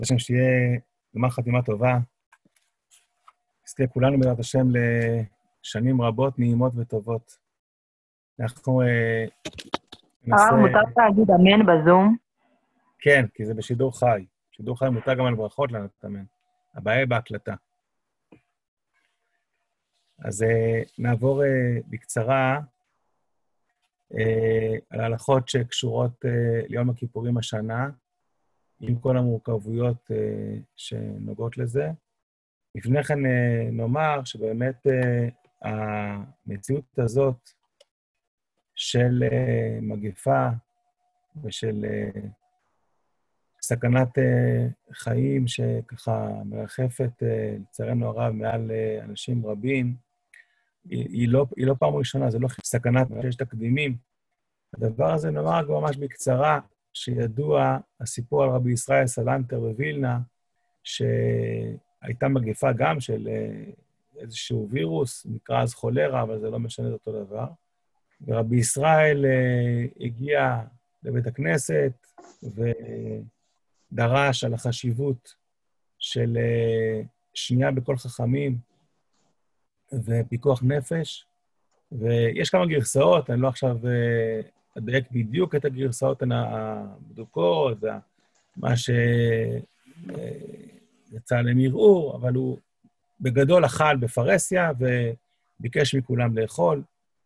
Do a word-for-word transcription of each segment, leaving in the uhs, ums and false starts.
השם שיהיה גמר חתימה טובה. נזכה כולנו בעזרת השם לשנים רבות, נעימות וטובות. אנחנו אה, ננסה... הרב, מותר להגיד אמן בזום? כן, כי זה בשידור חי. בשידור חי מותר גם על ברכות לענות אמן. הבעיה היא בהקלטה. אז אה, נעבור אה, בקצרה אה, על ההלכות שקשורות אה, ליום הכיפורים השנה, עם כל המורכבויות אה, שנוגעות לזה. לפני כן אה, נאמר שבאמת אה, המציאות הזאת של אה, מגפה ושל אה, סכנת אה, חיים שככה מרחפת, אה, לצערנו הרב, מעל אה, אנשים רבים, היא, היא, לא, היא לא פעם ראשונה, זה לא סכנת, יש תקדימים. הדבר הזה נאמר כבר ממש בקצרה, שידוע הסיפור על רבי ישראל סלנטר בווילנה, שהייתה מגפה גם של איזשהו וירוס, נקרא אז חולרה, אבל זה לא משנה את אותו דבר. ורבי ישראל הגיע לבית הכנסת ודרש על החשיבות של שנייה בכל חכמים ופיקוח נפש. ויש כמה גרסאות, אני לא עכשיו אדייק בדיוק את הגרסאות הבדוקות, מה שיצא להם ערעור, אבל הוא בגדול אכל בפרסיה וביקש מכולם לאכול.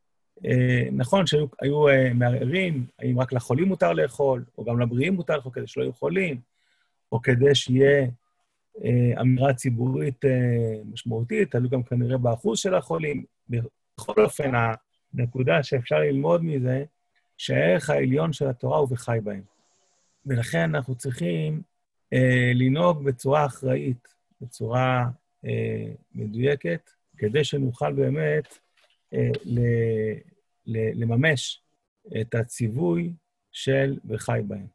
נכון שהיו מערערים, האם רק לחולים מותר לאכול, או גם לבריאים מותר לאכול כדי שלא יהיו חולים, או כדי שיהיה אמירה ציבורית משמעותית, תלוי גם כנראה באחוז של החולים. בכל אופן, הנקודה שאפשר ללמוד מזה, שהערך העליון של התורה הוא וחי בהם. ולכן אנחנו צריכים אה, לנהוג בצורה אחראית, בצורה אה, מדויקת, כדי שנוכל באמת אה, ל, ל, לממש את הציווי של וחי בהם.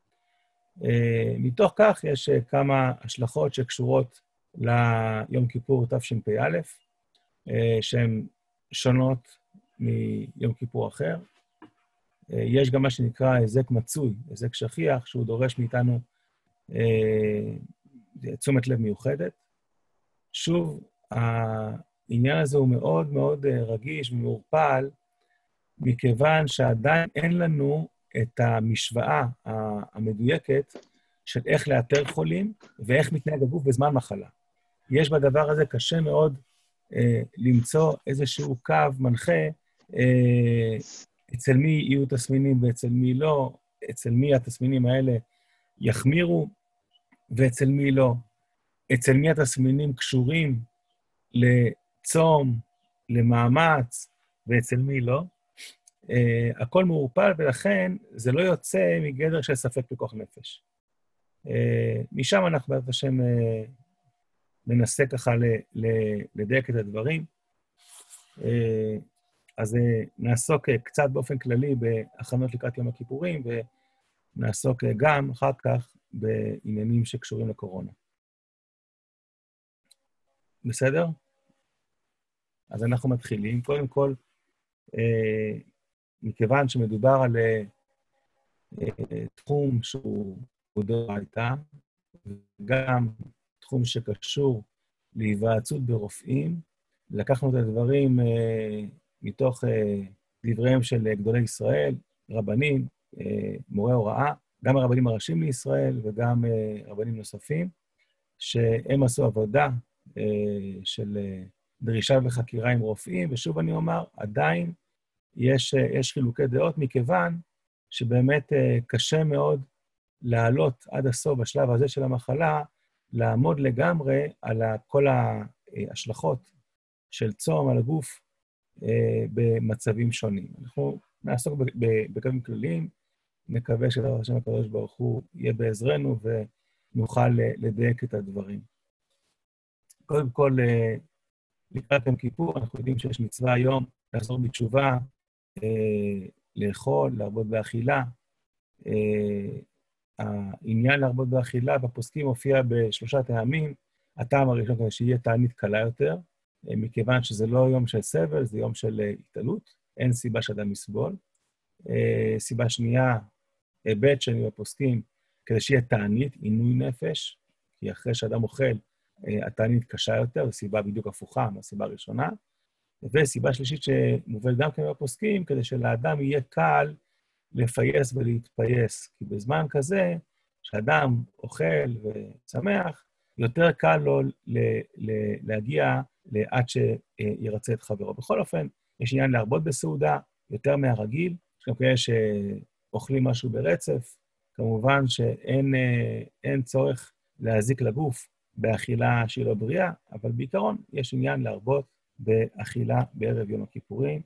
אה, מתוך כך יש אה, כמה השלכות שקשורות ליום כיפור תשפ"א, אה, שהן שונות מיום כיפור אחר. יש גם מה שנקרא היזק מצוי, היזק שכיח, שהוא דורש מאיתנו אה, תשומת לב מיוחדת. שוב, העניין הזה הוא מאוד מאוד רגיש ומעורפל, מכיוון שעדיין אין לנו את המשוואה המדויקת של איך לאתר חולים ואיך מתנהג הגוף בזמן מחלה. יש בדבר הזה קשה מאוד אה, למצוא איזשהו קו מנחה, אה, אצל מי יהיו תסמינים ואצל מי לא, אצל מי התסמינים האלה יחמירו ואצל מי לא, אצל מי התסמינים קשורים לצום, למאמץ, ואצל מי לא. Uh, הכל מעורפל, ולכן זה לא יוצא מגדר של ספק פיקוח נפש. Uh, משם אנחנו בעזרת השם uh, ננסה ככה ל- ל- לדייק את הדברים. Uh, אז נעסוק קצת באופן כללי בהכנות לקראת יום הכיפורים, ונעסוק גם אחר כך בעניינים שקשורים לקורונה. בסדר? אז אנחנו מתחילים. קודם כל, מכיוון שמדובר על תחום שהוא דאורייתא, וגם תחום שקשור להיוועצות ברופאים, לקחנו את הדברים מתוך דבריהם של גדולי ישראל, רבנים, מורי הוראה, גם הרבנים הראשיים לישראל וגם רבנים נוספים, שהם עשו עבודה של דרישה וחקירה עם רופאים, ושוב אני אומר, עדיין יש, יש חילוקי דעות, מכיוון שבאמת קשה מאוד לעלות עד הסוף בשלב הזה של המחלה, לעמוד לגמרי על כל ההשלכות של צום על הגוף, במצבים שונים. אנחנו נעסוק בקווים כלליים, נקווה שדבר השם הקדוש ברוך הוא יהיה בעזרנו ונוכל לדייק את הדברים. קודם כל, לקראת יום כיפור, אנחנו יודעים שיש מצווה היום לחזור בתשובה, לאכול, להרבות באכילה. העניין להרבות באכילה בפוסקים מופיע בשלושה טעמים. הטעם הראשון כדי שיהיה תענית קלה יותר, מכיוון שזה לא יום של סבל, זה יום של התעלות, אין סיבה שאדם יסבול. סיבה שנייה, היבט שני בפוסקים, כדי שיהיה תענית, עינוי נפש, כי אחרי שאדם אוכל, התענית קשה יותר, זו סיבה בדיוק הפוכה מהסיבה הראשונה. וסיבה שלישית שמובאת גם כן בפוסקים, כדי שלאדם יהיה קל לפייס ולהתפייס. כי בזמן כזה, שאדם אוכל ושמח, יותר קל לו ל- ל- להגיע עד שירצה את חברו. בכל אופן, יש עניין להרבות בסעודה, יותר מהרגיל. יש גם כאלה שאוכלים משהו ברצף. כמובן שאין אין צורך להזיק לגוף באכילה שהיא לא בריאה, אבל בעיקרון יש עניין להרבות באכילה בערב יום הכיפורים.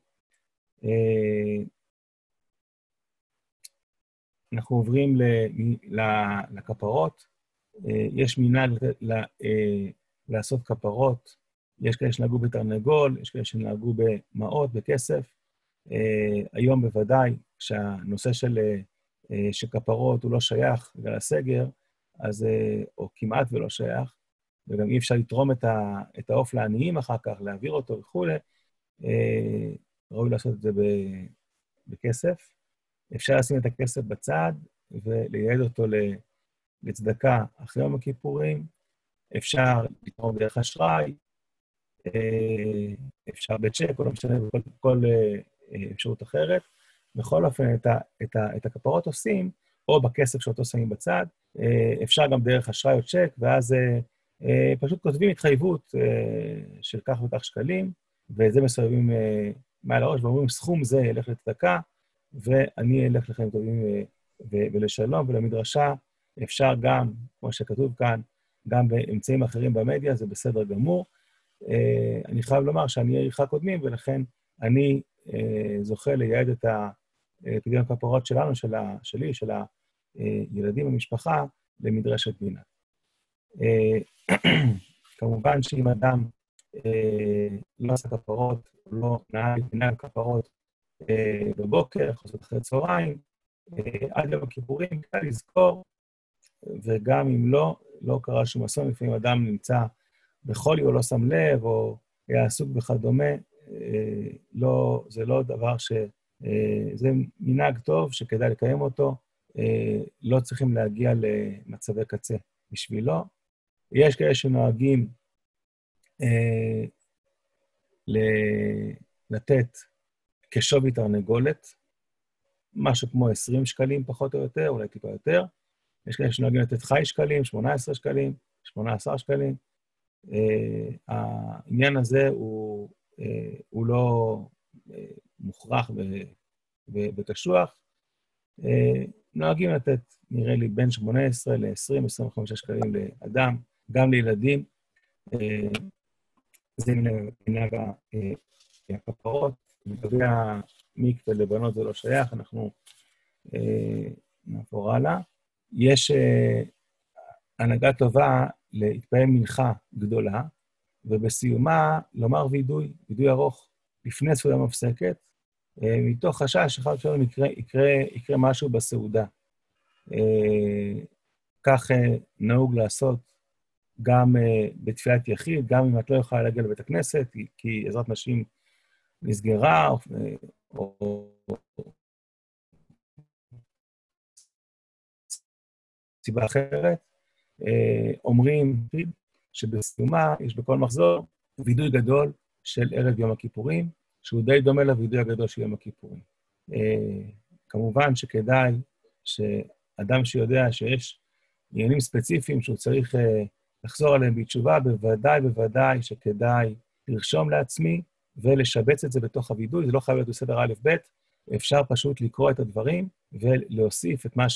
אנחנו עוברים לכפרות. יש מנהג לעשות כפרות. יש כאלה שנהגו בתרנגול, יש כאלה שנהגו במעות, בכסף. היום בוודאי, כשהנושא של, של כפרות הוא לא שייך בגלל הסגר, אז, או כמעט ולא שייך, וגם אי אפשר לתרום את, ה, את העוף לעניים אחר כך, להעביר אותו וכו', ראוי לעשות את זה בכסף. אפשר לשים את הכסף בצד ולייעד אותו לצדקה אחרי יום הכיפורים. אפשר לתרום דרך אשראי, אפשר בצ'ק, או לא משנה, בכל כל אפשרות אחרת. בכל אופן, את, ה, את, ה, את הכפרות עושים, או בכסף שאותו שמים בצד. אפשר גם דרך אשראי או צ'ק, ואז פשוט כותבים התחייבות של כך וכך שקלים, וזה מסובבים מעל הראש, ואומרים, סכום זה ילך לצדקה, ואני אלך לכם טובים ולשלום ולמדרשה. אפשר גם, כמו שכתוב כאן, גם באמצעים אחרים במדיה, זה בסדר גמור. אני חייב לומר שאני עריכה קודמים, ולכן אני זוכה לייעד את פדיון הכפרות שלנו, של ה, שלי, של הילדים במשפחה, למדרשת בינה. כמובן שאם אדם לא עשה כפרות, לא נהג כפרות בבוקר, חוזר אחרי צהריים, עד יום הכיפורים, קל לזכור, וגם אם לא, לא קרה שום אסון, לפעמים אדם נמצא בחולי או לא שם לב, או היה עסוק וכדומה, לא, זה לא דבר ש... זה מנהג טוב שכדאי לקיים אותו, לא צריכים להגיע למצבי קצה בשבילו. יש כאלה שנוהגים לתת כשווי תרנגולת, משהו כמו עשרים שקלים פחות או יותר, אולי טיפה יותר. יש כאלה שנוהגים לתת חי שקלים, שמונה עשרה שקלים, שמונה עשרה שקלים. העניין הזה הוא, הוא לא מוכרח וקשוח. נוהגים לתת, נראה לי, בין שמונה עשרה ל-עשרים, עשרים וחמישה שקלים לאדם, גם לילדים. זה מנהג הכפרות. לגבי המקווה לבנות זה לא שייך, אנחנו נעבור הלאה. יש הנהגה טובה להתפעל מנחה גדולה, ובסיומה לומר וידוי, וידוי ארוך, לפני סעודה מפסקת, מתוך חשש שאחר כך יקרה, יקרה, יקרה משהו בסעודה. כך נהוג לעשות גם בתפילת יחיד, גם אם את לא יכולה להגיע לבית הכנסת, כי עזרת נשים נסגרה, או, או, או סיבה אחרת. אומרים שבסיומה יש בכל מחזור וידוי גדול של ערב יום הכיפורים, שהוא די דומה לוידוי הגדול של יום הכיפורים. כמובן שכדאי שאדם שיודע שיש עניינים ספציפיים שהוא צריך לחזור עליהם בתשובה, בוודאי, בוודאי שכדאי לרשום לעצמי ולשבץ את זה בתוך הוידוי. זה לא חייב להיות בסדר א' ב', אפשר פשוט לקרוא את הדברים ולהוסיף את מה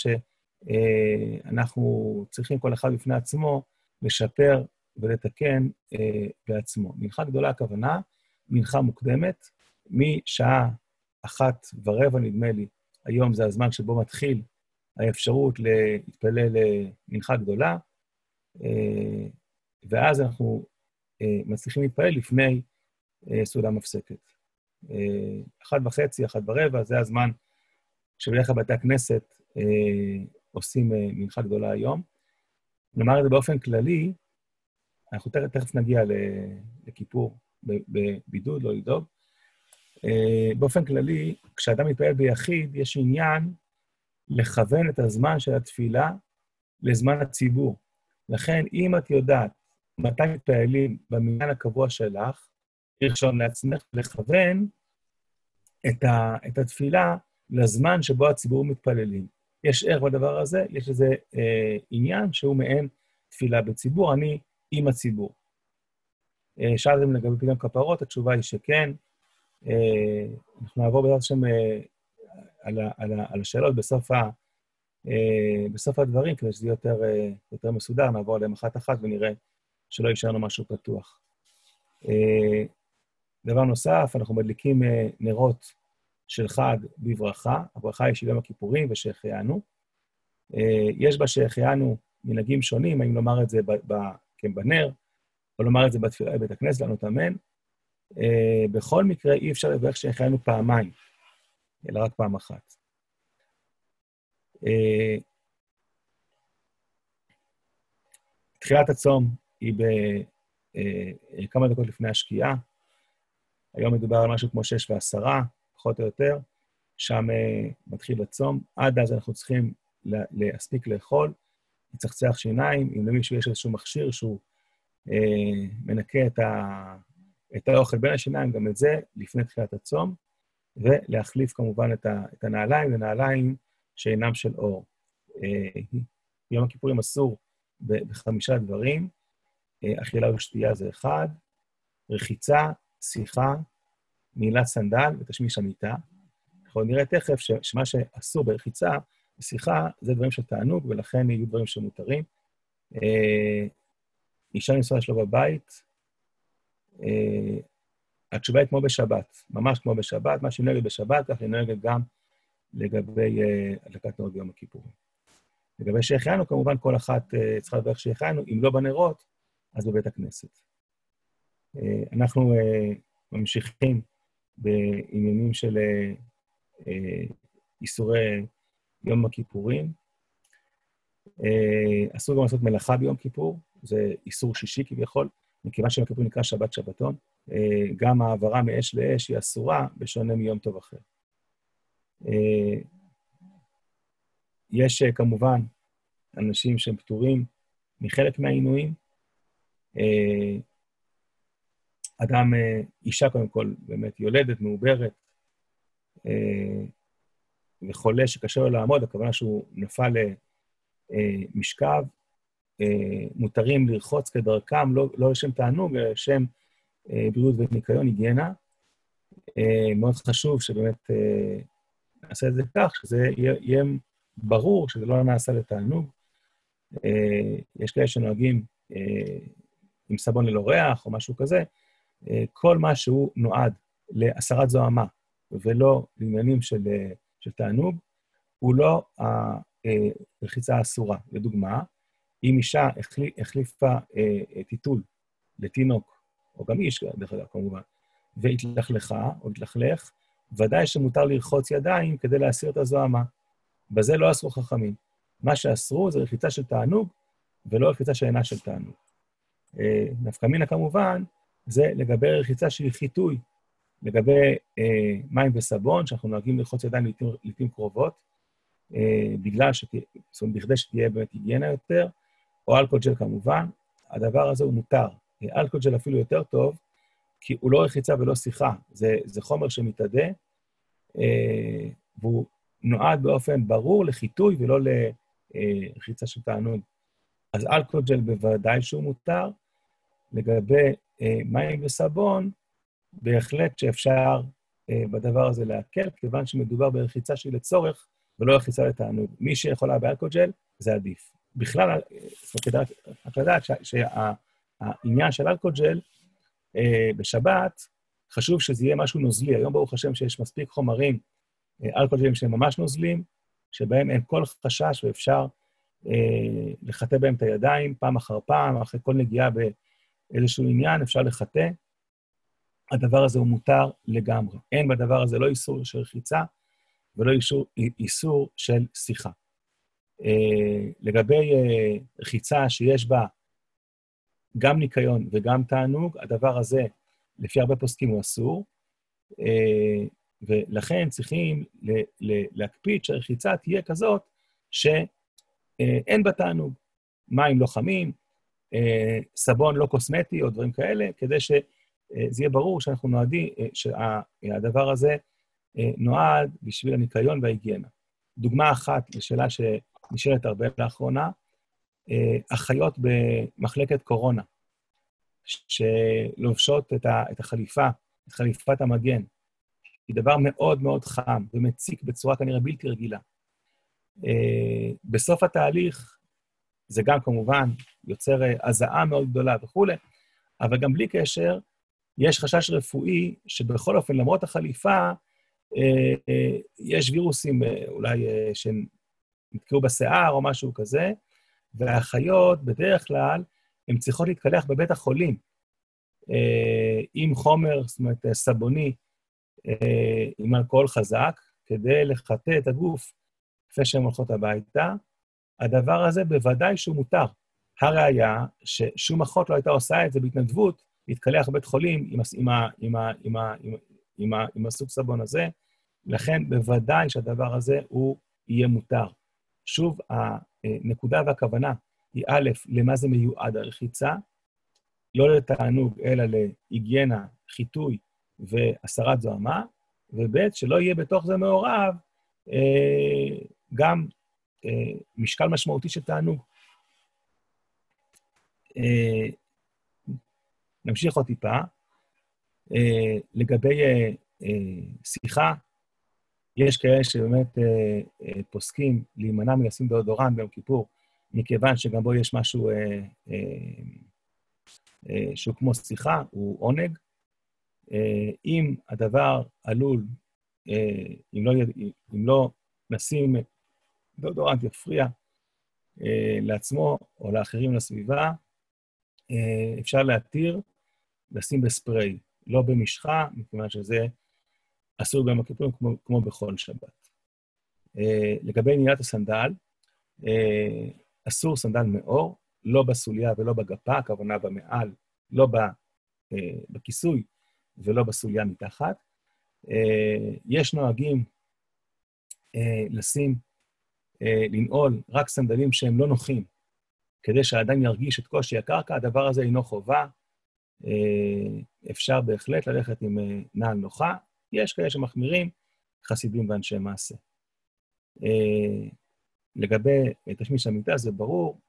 שאנחנו צריכים כל אחד בפני עצמו, לשפר ולתקן בעצמו. מנחה גדולה הכוונה, מנחה מוקדמת, משעה אחת ורבע נדמה לי, היום זה הזמן שבו מתחיל האפשרות להתפלל למנחה גדולה, ואז אנחנו מצליחים להתפלל לפני סעודה מפסקת. אחת וחצי, אחת ורבע, זה הזמן שבדרך כלל בתי הכנסת עושים מנחה גדולה היום. נאמר את זה באופן כללי, אנחנו תכף, תכף נגיע לכיפור בבידוד, לא לדאוג. באופן כללי, כשאדם מתפלל ביחיד, יש עניין לכוון את הזמן של התפילה לזמן הציבור. לכן, אם את יודעת מתי מתפעלים במניין הקבוע שלך, לרשום לעצמך לכוון את, ה, את התפילה לזמן שבו הציבור מתפללים. יש ערך בדבר הזה, יש איזה אה, עניין שהוא מעין תפילה בציבור, אני עם הציבור. אה, שאלתם לגבי פדיון כפרות, התשובה היא שכן. אה, אנחנו נעבור בעזרת השם אה, על, על, על השאלות בסוף, ה, אה, בסוף הדברים, כדי שזה יותר, אה, יותר מסודר, נעבור עליהם אחת-אחת ונראה שלא יישאר לנו משהו פתוח. אה, דבר נוסף, אנחנו מדליקים אה, נרות של חג בברכה, הברכה היא של יום הכיפורים ושהחיינו. אה, יש בה שהחיינו מנהגים שונים, האם לומר את זה ב, ב, כן, בנר, או לומר את זה בתפילה בבית הכנסת, לענות אמן. אה, בכל מקרה, אי אפשר לברך שהחיינו פעמיים, אלא רק פעם אחת. אה, תחילת הצום היא בכמה דקות לפני השקיעה. היום מדובר על משהו כמו שש ועשרה, פחות או יותר. שם uh, מתחיל הצום. עד אז אנחנו צריכים להספיק לאכול, לצחצח שיניים. אם למישהו יש איזשהו מכשיר שהוא uh, מנקה את, ה, את האוכל בין השיניים, גם את זה, לפני תחילת הצום, ולהחליף כמובן את, ה, את הנעליים, לנעליים שאינם של אור. Uh, יום הכיפורים אסור בחמישה דברים, uh, אכילה ושתייה זה אחד, רחיצה, שיחה, נעילת סנדל ותשמיש המיטה. אנחנו נראה תכף שמה שאסור ברחיצה, בשיחה, זה דברים של תענוג, ולכן יהיו דברים שמותרים. אה, אישה ניסויה שלו בבית, אה, התשובה היא כמו בשבת, ממש כמו בשבת, מה שהיא נוהגת בשבת, כך היא נוהגת גם לגבי אה, הדלקת נרות ביום הכיפורים. לגבי שהחיינו, כמובן כל אחת אה, צריכה לברך שהחיינו, אם לא בנרות, אז בבית הכנסת. אה, אנחנו אה, ממשיכים בעניינים של אה, איסורי יום הכיפורים. אה, אסור גם לעשות מלאכה ביום כיפור, זה איסור שישי כביכול, מכיוון שיום כיפור נקרא שבת שבתון. אה, גם העברה מאש לאש היא אסורה, בשונה מיום טוב אחר. אה, יש אה, כמובן אנשים שהם פטורים מחלק מהעינויים. אה, אדם, אה, אישה קודם כל, באמת יולדת, מעוברת, אה, וחולה שקשה לו לעמוד, הכוונה שהוא נפל למשכב, מותרים לרחוץ כדרכם, לא, לא לשם תענוג, אלא לשם בריאות וניקיון, היגיינה. מאוד חשוב שבאמת נעשה את זה כך, שזה יהיה, יהיה ברור שזה לא נעשה לתענוג. יש כאלה שנוהגים עם סבון ללא ריח או משהו כזה, כל מה שהוא נועד להסרת זוהמה ולא לעניינים של של תענוג, הוא לא הרחיצה האסורה. לדוגמה, אם אישה החליפה טיטול לתינוק, או גם איש, דרך אגב, כמובן, והתלכלכה, או התלכלך, ודאי שמותר לרחוץ ידיים כדי להסיר את הזוהמה. בזה לא אסרו חכמים. מה שאסרו זה רחיצה של תענוג, ולא רחיצה שאינה של תענוג. נפקא מינה, כמובן, זה לגבי רחיצה שהיא חיטוי, לגבי אה, מים וסבון, שאנחנו נוהגים לרחוץ ידיים לעתים, לעתים קרובות, אה, בגלל שתהיה, זאת אומרת, בכדי שתהיה באמת היגיינה יותר, או אלכוהול ג'ל כמובן, הדבר הזה הוא מותר. אה, אלכוהול ג'ל אפילו יותר טוב, כי הוא לא רחיצה ולא שיחה, זה, זה חומר שמתאדה, אה, והוא נועד באופן ברור לחיטוי ולא לרחיצה של תענוג. אז אלכוהול ג'ל בוודאי שהוא מותר, לגבי אה, מים וסבון, בהחלט שאפשר אה, בדבר הזה להקל, כיוון שמדובר ברחיצה שהיא לצורך, ולא רחיצה לתענוג. מי שיכולה באלכוג'ל, זה עדיף. בכלל, את יודעת שהעניין של אלכוג'ל אה, בשבת, חשוב שזה יהיה משהו נוזלי. היום ברוך השם שיש מספיק חומרים, אה, אלכוג'לים שהם ממש נוזלים, שבהם אין כל חשש ואפשר אה, לחטא בהם את הידיים, פעם אחר פעם, אחרי כל נגיעה באיזשהו עניין, אפשר לחטא. הדבר הזה הוא מותר לגמרי. אין בדבר הזה לא איסור של רחיצה, ולא איסור, איסור של שיחה. אה, לגבי אה, רחיצה שיש בה גם ניקיון וגם תענוג, הדבר הזה, לפי הרבה פוסקים, הוא אסור, אה, ולכן צריכים ל, ל, להקפיד שהרחיצה תהיה כזאת שאין בה תענוג. מים לא חמים, סבון לא קוסמטי או דברים כאלה, כדי שזה יהיה ברור שאנחנו נועדים, שהדבר הזה נועד בשביל הניקיון וההיגיינה. דוגמה אחת לשאלה שנשאלת הרבה לאחרונה, אחיות במחלקת קורונה, שלובשות את החליפה, את חליפת המגן, היא דבר מאוד מאוד חם ומציק בצורה כנראה בלתי רגילה. בסוף התהליך, זה גם כמובן יוצר הזעה מאוד גדולה וכו', אבל גם בלי קשר, יש חשש רפואי שבכל אופן, למרות החליפה, יש וירוסים אולי שנתקעו בשיער או משהו כזה, והאחיות בדרך כלל, הן צריכות להתקלח בבית החולים, עם חומר, זאת אומרת, סבוני, עם אלכוהול חזק, כדי לחטא את הגוף, לפני שהן הולכות הביתה. הדבר הזה בוודאי שהוא מותר. הראיה ששום אחות לא הייתה עושה את זה בהתנדבות, להתקלח בבית חולים עם, עם, עם, עם, עם, עם, עם הסוג סבון הזה, לכן בוודאי שהדבר הזה הוא יהיה מותר. שוב, הנקודה והכוונה היא א', למה זה מיועד הרחיצה, לא לתענוג, אלא להיגיינה, חיטוי והסרת זוהמה, וב' שלא יהיה בתוך זה מעורב, אה, גם אה, משקל משמעותי של תענוג. אה, נמשיך עוד טיפה. אה, לגבי אה, אה, שיחה, יש כאלה שבאמת אה, אה, פוסקים להימנע מלשים דאודורנט ביום כיפור, מכיוון שגם בו יש משהו אה, אה, אה, שהוא כמו שיחה, הוא עונג. אה, אם הדבר עלול, אה, אם, לא, אם לא נשים דאודורנט יפריע אה, לעצמו או לאחרים לסביבה, אה, אפשר להתיר לשים בספרי, לא במשחה, מכיוון שזה אסור ביום הכיפורים כמו, כמו בכל שבת. אה, לגבי נעילת הסנדל, אה, אסור סנדל מאור, לא בסוליה ולא בגפה, הכוונה במעל, לא ב, אה, בכיסוי ולא בסוליה מתחת. אה, יש נוהגים אה, לשים, אה, לנעול רק סנדלים שהם לא נוחים, כדי שהאדם ירגיש את קושי הקרקע. הדבר הזה אינו חובה, אה, אפשר בהחלט ללכת עם אה, נעל נוחה, יש כאלה שמחמירים, חסידים ואנשי מעשה. אה, לגבי תשמיש המיטה, זה ברור,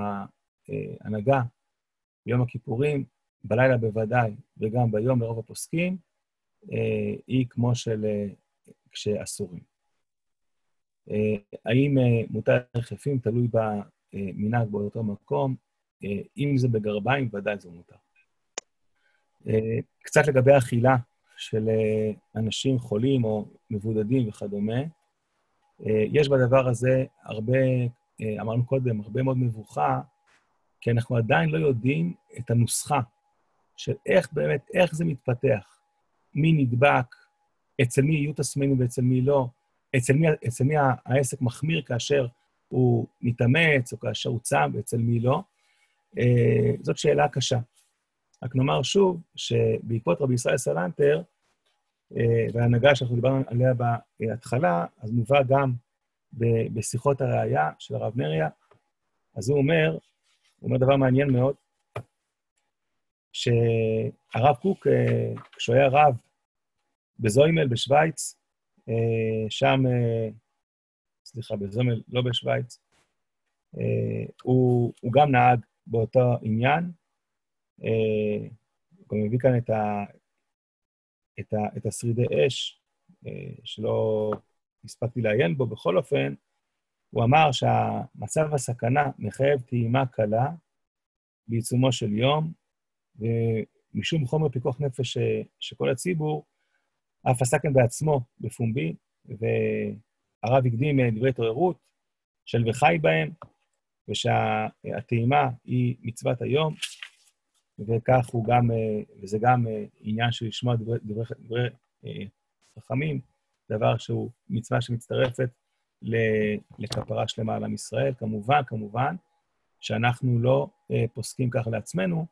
ההנהגה ביום הכיפורים, בלילה בוודאי, וגם ביום לרוב הפוסקים, אה, היא כמו של אה, כשאסורים. אה, האם אה, מותר רחפים, תלוי במנהג באותו מקום, אה, אם זה בגרביים, ודאי זה מותר. אה, קצת לגבי אכילה של אה, אנשים חולים או מבודדים וכדומה, אה, יש בדבר הזה הרבה, אה, אמרנו קודם, הרבה מאוד מבוכה, כי אנחנו עדיין לא יודעים את הנוסחה של איך באמת, איך זה מתפתח, מי נדבק, אצל מי יהיו תסמינים ואצל מי לא, אצל מי, אצל מי העסק מחמיר כאשר הוא מתאמץ או כאשר הוא צם ואצל מי לא. אה, זאת שאלה קשה. רק נאמר שוב שבעקבות רבי ישראל סלנטר, אה, וההנהגה שאנחנו דיברנו עליה בהתחלה, אז מובא גם ב- בשיחות הראייה של הרב נריה, אז הוא אומר, הוא אומר דבר מעניין מאוד, שהרב קוק, אה, כשהוא היה רב בזוימל בשוויץ, אה, שם, אה, סליחה, בזוימל, לא בשוויץ, אה, הוא, הוא גם נהג באותו עניין, אה, הוא גם מביא כאן את, ה, את, ה, את השרידי אש, אה, שלא הספקתי לעיין בו, בכל אופן, הוא אמר שהמצב הסכנה מחייב טעימה קלה בעיצומו של יום, ומשום חומר פיקוח נפש שכל הציבור, אף עסקן בעצמו בפומבי, והרב הקדים דברי התעוררות של וחי בהם, ושהטעימה היא מצוות היום, וכך הוא גם, וזה גם עניין של לשמוע דברי, דברי, דברי חכמים, דבר שהוא מצווה שמצטרפת לכפרה שלמה על עם ישראל. כמובן, כמובן, שאנחנו לא פוסקים כך לעצמנו,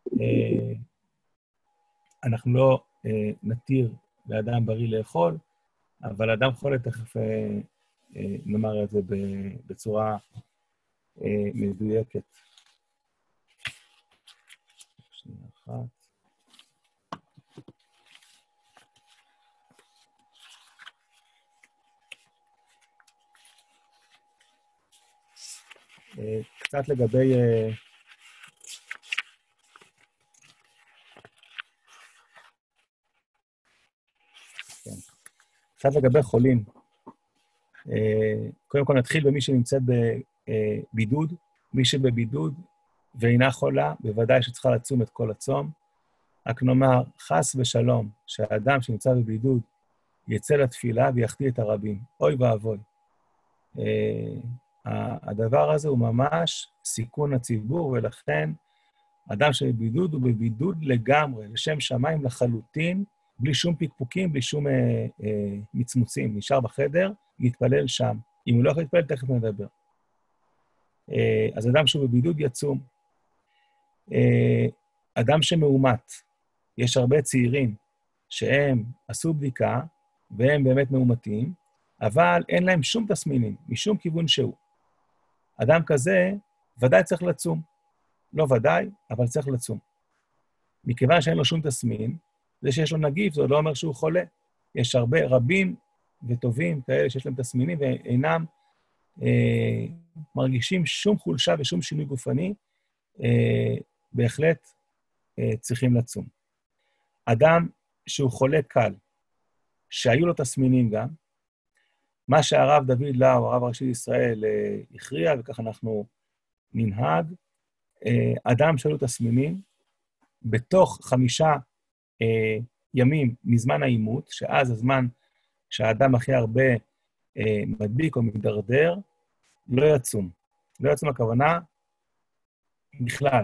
אנחנו לא נתיר לאדם בריא לאכול, אבל אדם חולה, תכף נאמר את זה בצורה אה, מדויקת. שנייה אחת. אה, קצת לגבי... אה, כן. קצת לגבי חולים. אה, קודם כל נתחיל במי שנמצאת בבידוד. מי שבבידוד ואינה חולה, בוודאי שצריכה לצום את כל הצום. רק נאמר, חס ושלום, שהאדם שנמצא בבידוד יצא לתפילה ויחטיא את הרבים. אוי ואבוי. הדבר הזה הוא ממש סיכון הציבור, ולכן אדם שבבידוד הוא בבידוד לגמרי, לשם שמיים לחלוטין, בלי שום פיקפוקים, בלי שום אה, אה, מצמוצים. נשאר בחדר, יתפלל שם. אם הוא לא יכול להתפלל, תכף נדבר. אה, אז אדם שהוא בבידוד יצום. אה, אדם שמאומת, יש הרבה צעירים שהם עשו בדיקה, והם באמת מאומתים, אבל אין להם שום תסמינים, משום כיוון שהוא. אדם כזה ודאי צריך לצום. לא ודאי, אבל צריך לצום. מכיוון שאין לו שום תסמין, זה שיש לו נגיף, זה לא אומר שהוא חולה. יש הרבה, רבים וטובים כאלה שיש להם תסמינים, ואינם אה, מרגישים שום חולשה ושום שינוי גופני, אה, בהחלט אה, צריכים לצום. אדם שהוא חולה קל, שהיו לו תסמינים גם, מה שהרב דוד לאו, הרב הראשי לישראל, אה, הכריע, וכך אנחנו ננהג, אה, אדם שהיו לו תסמינים, בתוך חמישה אה, ימים מזמן האימות, שאז הזמן שהאדם הכי הרבה אה, מדביק או מדרדר, לא יצום. לא יצום הכוונה בכלל.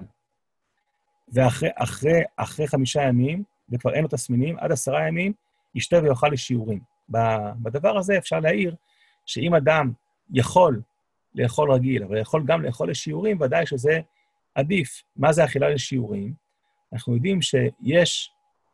ואחרי אחרי, אחרי חמישה ימים, וכבר אין לו תסמינים, עד עשרה ימים, ישתה ויאכל לשיעורים. בדבר הזה אפשר להעיר שאם אדם יכול לאכול רגיל, אבל יכול גם לאכול לשיעורים, ודאי שזה עדיף. מה זה אכילה לשיעורים? אנחנו יודעים שיש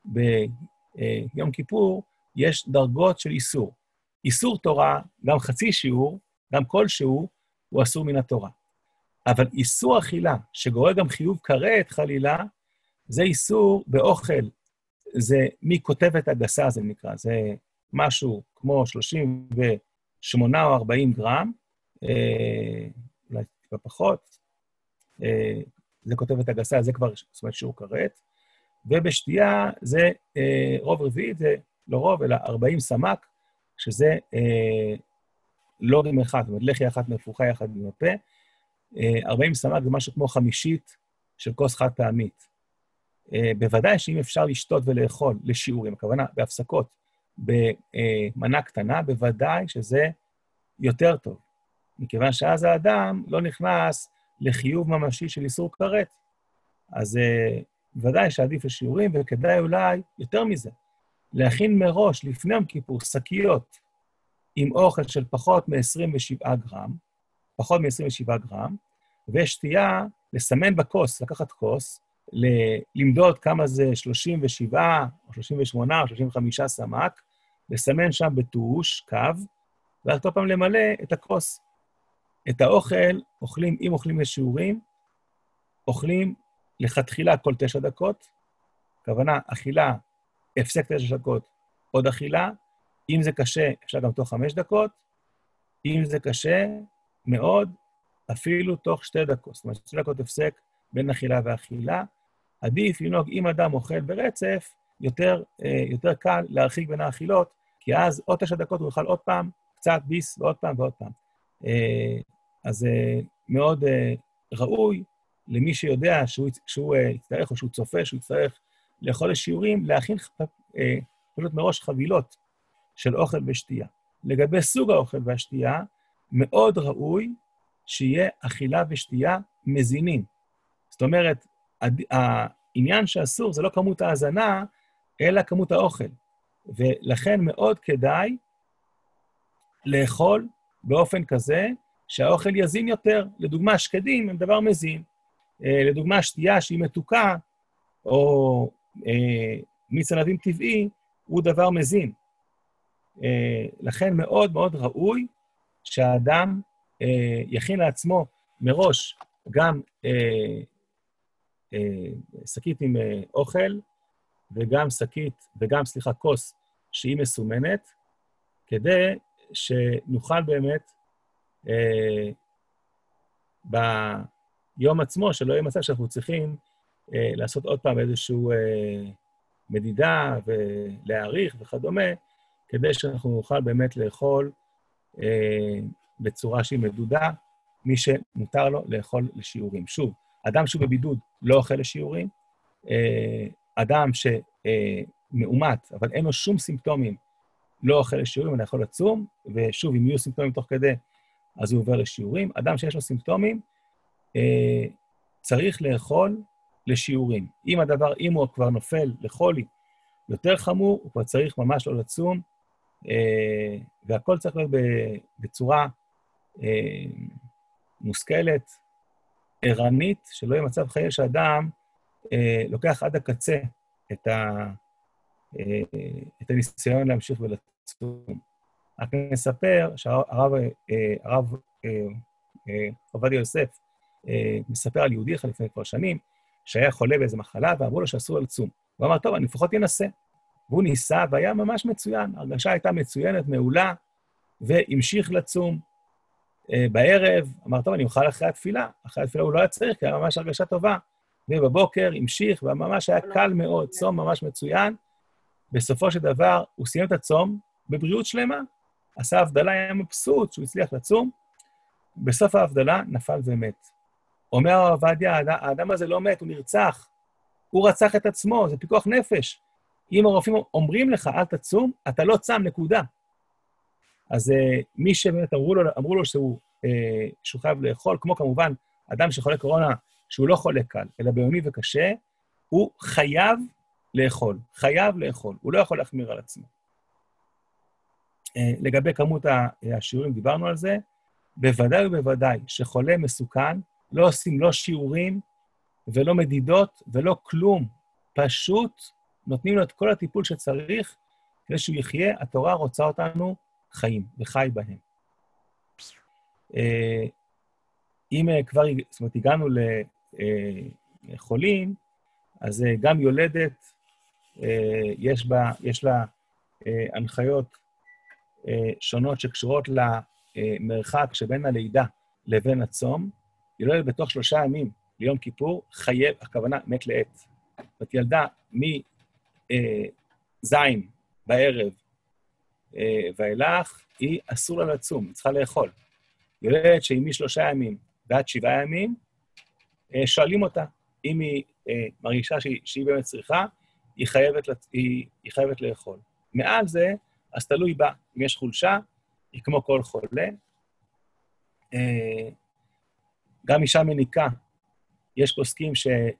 ביום כיפור, יש דרגות של איסור. איסור תורה, גם חצי שיעור, גם כל שיעור, הוא אסור מן התורה. אבל איסור אכילה, שגורר גם חיוב כרת חלילה, זה איסור באוכל. זה מכותבת הגסה, זה נקרא. זה משהו כמו שלושים ושמונה או ארבעים גרם, אה, אולי טיפה פחות. אה, זה כותבת הגסה, זה כבר, זאת אומרת, שיעור כרת. ובשתייה זה אה, רוב רביעית, זה לא רוב, אלא ארבעים סמ"ק, שזה אה, לא רים אחד, זאת אומרת, לחי אחת נפוחה יחד עם הפה. אה, ארבעים סמ"ק זה משהו כמו חמישית של כוס חד פעמית. אה, בוודאי שאם אפשר לשתות ולאכול לשיעורים, הכוונה בהפסקות, במנה קטנה, בוודאי שזה יותר טוב. מכיוון שאז האדם לא נכנס לחיוב ממשי של איסור כרת. אז אה, ודאי שעדיף לשיעורים, וכדאי אולי יותר מזה, להכין מראש, לפני יום כיפור, שקיות עם אוכל של פחות מ-עשרים ושבעה גרם, פחות מ-עשרים ושבעה גרם, ושתייה, לסמן בכוס, לקחת כוס, ל- למדוד כמה זה שלושים ושבע, או שלושים ושמונה, או שלושים וחמישה סמ"ק, לסמן שם בטוש, קו, ואז כל פעם למלא את הכוס. את האוכל, אוכלים, אם אוכלים לשיעורים, אוכלים לכתחילה כל תשע דקות, הכוונה, אכילה, הפסק תשע דקות, עוד אכילה, אם זה קשה, אפשר גם תוך חמש דקות, אם זה קשה מאוד, אפילו תוך שתי דקות. זאת אומרת, שתי דקות הפסק בין אכילה ואכילה. עדיף לנהוג, אם אדם אוכל ברצף, יותר, יותר קל להרחיק בין האכילות, כי אז עוד תשע דקות הוא יאכל עוד פעם, קצת ביס ועוד פעם ועוד פעם. אז מאוד ראוי למי שיודע שהוא, שהוא יצטרך, או שהוא צופה, שהוא יצטרך לאכול לשיעורים, להכין פשוט מראש חבילות של אוכל ושתייה. לגבי סוג האוכל והשתייה, מאוד ראוי שיהיה אכילה ושתייה מזינים. זאת אומרת, העניין שאסור זה לא כמות ההזנה, אלא כמות האוכל. ולכן מאוד כדאי לאכול באופן כזה שהאוכל יזין יותר. לדוגמה, שקדים הם דבר מזין. לדוגמה, שתייה שהיא מתוקה, או אה, מיץ ענבים טבעי, הוא דבר מזין. אה, לכן מאוד מאוד ראוי שהאדם אה, יכין לעצמו מראש גם אה, אה, שקית עם אה, אוכל, וגם שקית, וגם, סליחה, כוס שהיא מסומנת, כדי שנוכל באמת אה, ביום עצמו, שלא יהיה מצב שאנחנו צריכים אה, לעשות עוד פעם איזשהו אה, מדידה ולהעריך וכדומה, כדי שאנחנו נוכל באמת לאכול אה, בצורה שהיא מדודה, מי שמותר לו לאכול לשיעורים. שוב, אדם שהוא בבידוד לא אוכל לשיעורים, אה, אדם שמאומת, אבל אין לו שום סימפטומים, לא אוכל לשיעורים, אני יכול לצום, ושוב, אם יהיו סימפטומים תוך כדי, אז הוא עובר לשיעורים. אדם שיש לו סימפטומים, אה, צריך לאכול לשיעורים. אם הדבר, אם הוא כבר נופל לחולי יותר חמור, הוא כבר צריך ממש לא לצום, אה, והכל צריך להיות בצורה אה, מושכלת, ערנית, שלא יהיה מצב חיי שאדם אה, לוקח עד הקצה את, ה, אה, את הניסיון להמשיך ולצום. רק נספר שהרב אה, הרב, אה, אה, עובדיה יוסף אה, מספר על יהודי אחד לפני כבר שנים, שהיה חולה באיזו מחלה, ואמרו לו שאסור לצום. הוא אמר, טוב, אני לפחות אנסה. והוא ניסה, והיה ממש מצוין. הרגשה הייתה מצוינת, מעולה, והמשיך לצום. אה, בערב, אמר, טוב, אני אוכל אחרי התפילה. אחרי התפילה הוא לא היה צריך, כי היה ממש הרגשה טובה. ובבוקר המשיך, וממש היה קל מאוד, צום ממש מצוין. בסופו של דבר, הוא סיים את הצום בבריאות שלמה. עשה הבדלה, היה מבסוט שהוא הצליח לצום. בסוף ההבדלה נפל ומת. אומר הרב עובדיה, האדם הזה לא מת, הוא נרצח. הוא רצח את עצמו, זה פיקוח נפש. אם הרופאים אומרים לך, אל תצום, אתה לא צם, נקודה. אז uh, מי שבאמת אמרו לו, אמרו לו שהוא, uh, שהוא חייב לאכול, כמו כמובן, אדם שחולה קורונה, שהוא לא חולה קל, אלא בינוני וקשה, הוא חייב לאכול, חייב לאכול, הוא לא יכול להחמיר על עצמו. Uh, לגבי כמות השיעורים, דיברנו על זה, בוודאי ובוודאי שחולה מסוכן, לא עושים לא שיעורים ולא מדידות ולא כלום, פשוט נותנים לו את כל הטיפול שצריך, כדי שהוא יחיה, התורה רוצה אותנו חיים, וחי בהם. אם כבר, זאת אומרת, הגענו לחולים, אז גם יולדת, יש בה, יש לה הנחיות שונות שקשורות למרחק שבין הלידה לבין הצום, יולדת בתוך שלושה ימים ליום כיפור, חייב, הכוונה מת לעת. זאת ילדה מזין בערב ואילך, היא אסור לה לצום, היא צריכה לאכול. יולדת שהיא משלושה ימים ועד שבעה ימים, שואלים אותה, אם היא מרגישה שהיא, שהיא באמת צריכה, היא חייבת, היא, היא חייבת לאכול. מעל זה, אז תלוי בה, אם יש חולשה, היא כמו כל חולה. גם אישה מניקה, יש פוסקים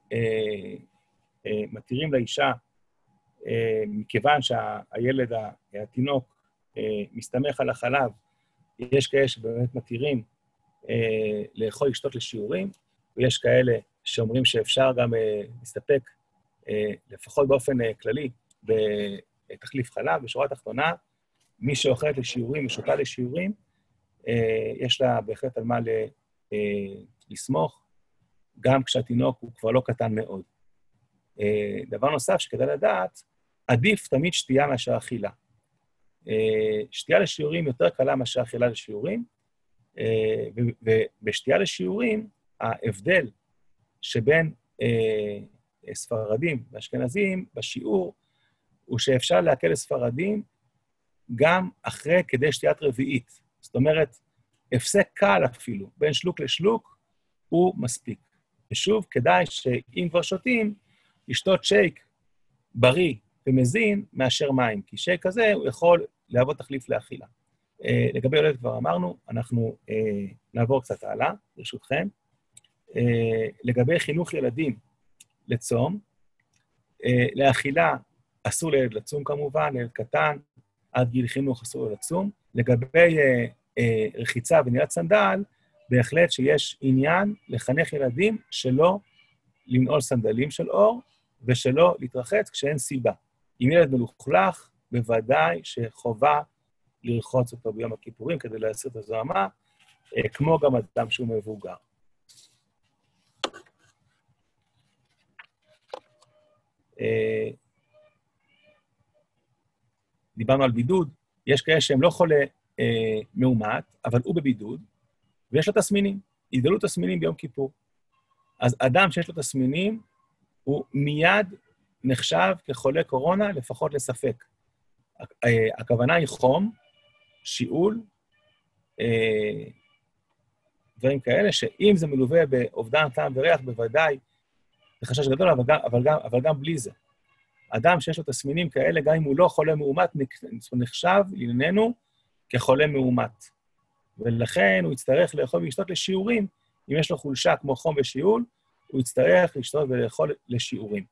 שמתירים לאישה, מכיוון שהילד, התינוק, מסתמך על החלב, יש כאלה שבאמת מתירים לאכול, לשתות לשיעורים, ויש כאלה שאומרים שאפשר גם להסתפק, לפחות באופן כללי, בתחליף חלב. בשורה התחתונה, מי שאוכלת לשיעורים, משותה לשיעורים, יש לה בהחלט על מה לסמוך, גם כשהתינוק הוא כבר לא קטן מאוד. דבר נוסף שכדאי לדעת, עדיף תמיד שתייה מאשר אכילה. שתייה לשיעורים יותר קלה מאשר אכילה לשיעורים, ובשתייה לשיעורים, ההבדל שבין ספרדים ואשכנזים בשיעור, הוא שאפשר להקל לספרדים גם אחרי כדי שתיית רביעית. זאת אומרת, הפסק קל אפילו, בין שלוק לשלוק, הוא מספיק. ושוב, כדאי שאם כבר שותים, לשתות שייק בריא ומזין מאשר מים, כי שייק כזה הוא יכול להוות תחליף לאכילה. אה, לגבי יולדת כבר אמרנו, אנחנו אה, נעבור קצת הלאה, ברשותכם. אה, לגבי חינוך ילדים לצום, אה, לאכילה אסור לילד לצום כמובן, לילד קטן, עד גיל חינוך אסור לצום. לגבי אה, אה, רחיצה ונעילת סנדל, בהחלט שיש עניין לחנך ילדים שלא לנעול סנדלים של אור, ושלא להתרחץ כשאין סיבה. אם ילד מלוכלך, בוודאי שחובה לרחוץ אותו ביום הכיפורים, כדי להסיר את הזוהמה, כמו גם אדם שהוא מבוגר. אה, דיברנו על בידוד, יש כאלה שהם לא חולה אה, מאומת, אבל הוא בבידוד, ויש לו תסמינים, התגלו תסמינים ביום כיפור. אז אדם שיש לו תסמינים, הוא מיד נחשב כחולה קורונה, לפחות לספק. הכוונה היא חום, שיעול, דברים כאלה, שאם זה מלווה באובדן טעם וריח, בוודאי, זה חשש גדול, אבל גם, אבל גם, אבל גם בלי זה. אדם שיש לו תסמינים כאלה, גם אם הוא לא חולה מאומת, נחשב לענייננו כחולה מאומת. ולכן הוא יצטרך לאכול ולשתות לשיעורים. אם יש לו חולשה כמו חום ושיעול, הוא יצטרך לשתות ולאכול לשיעורים.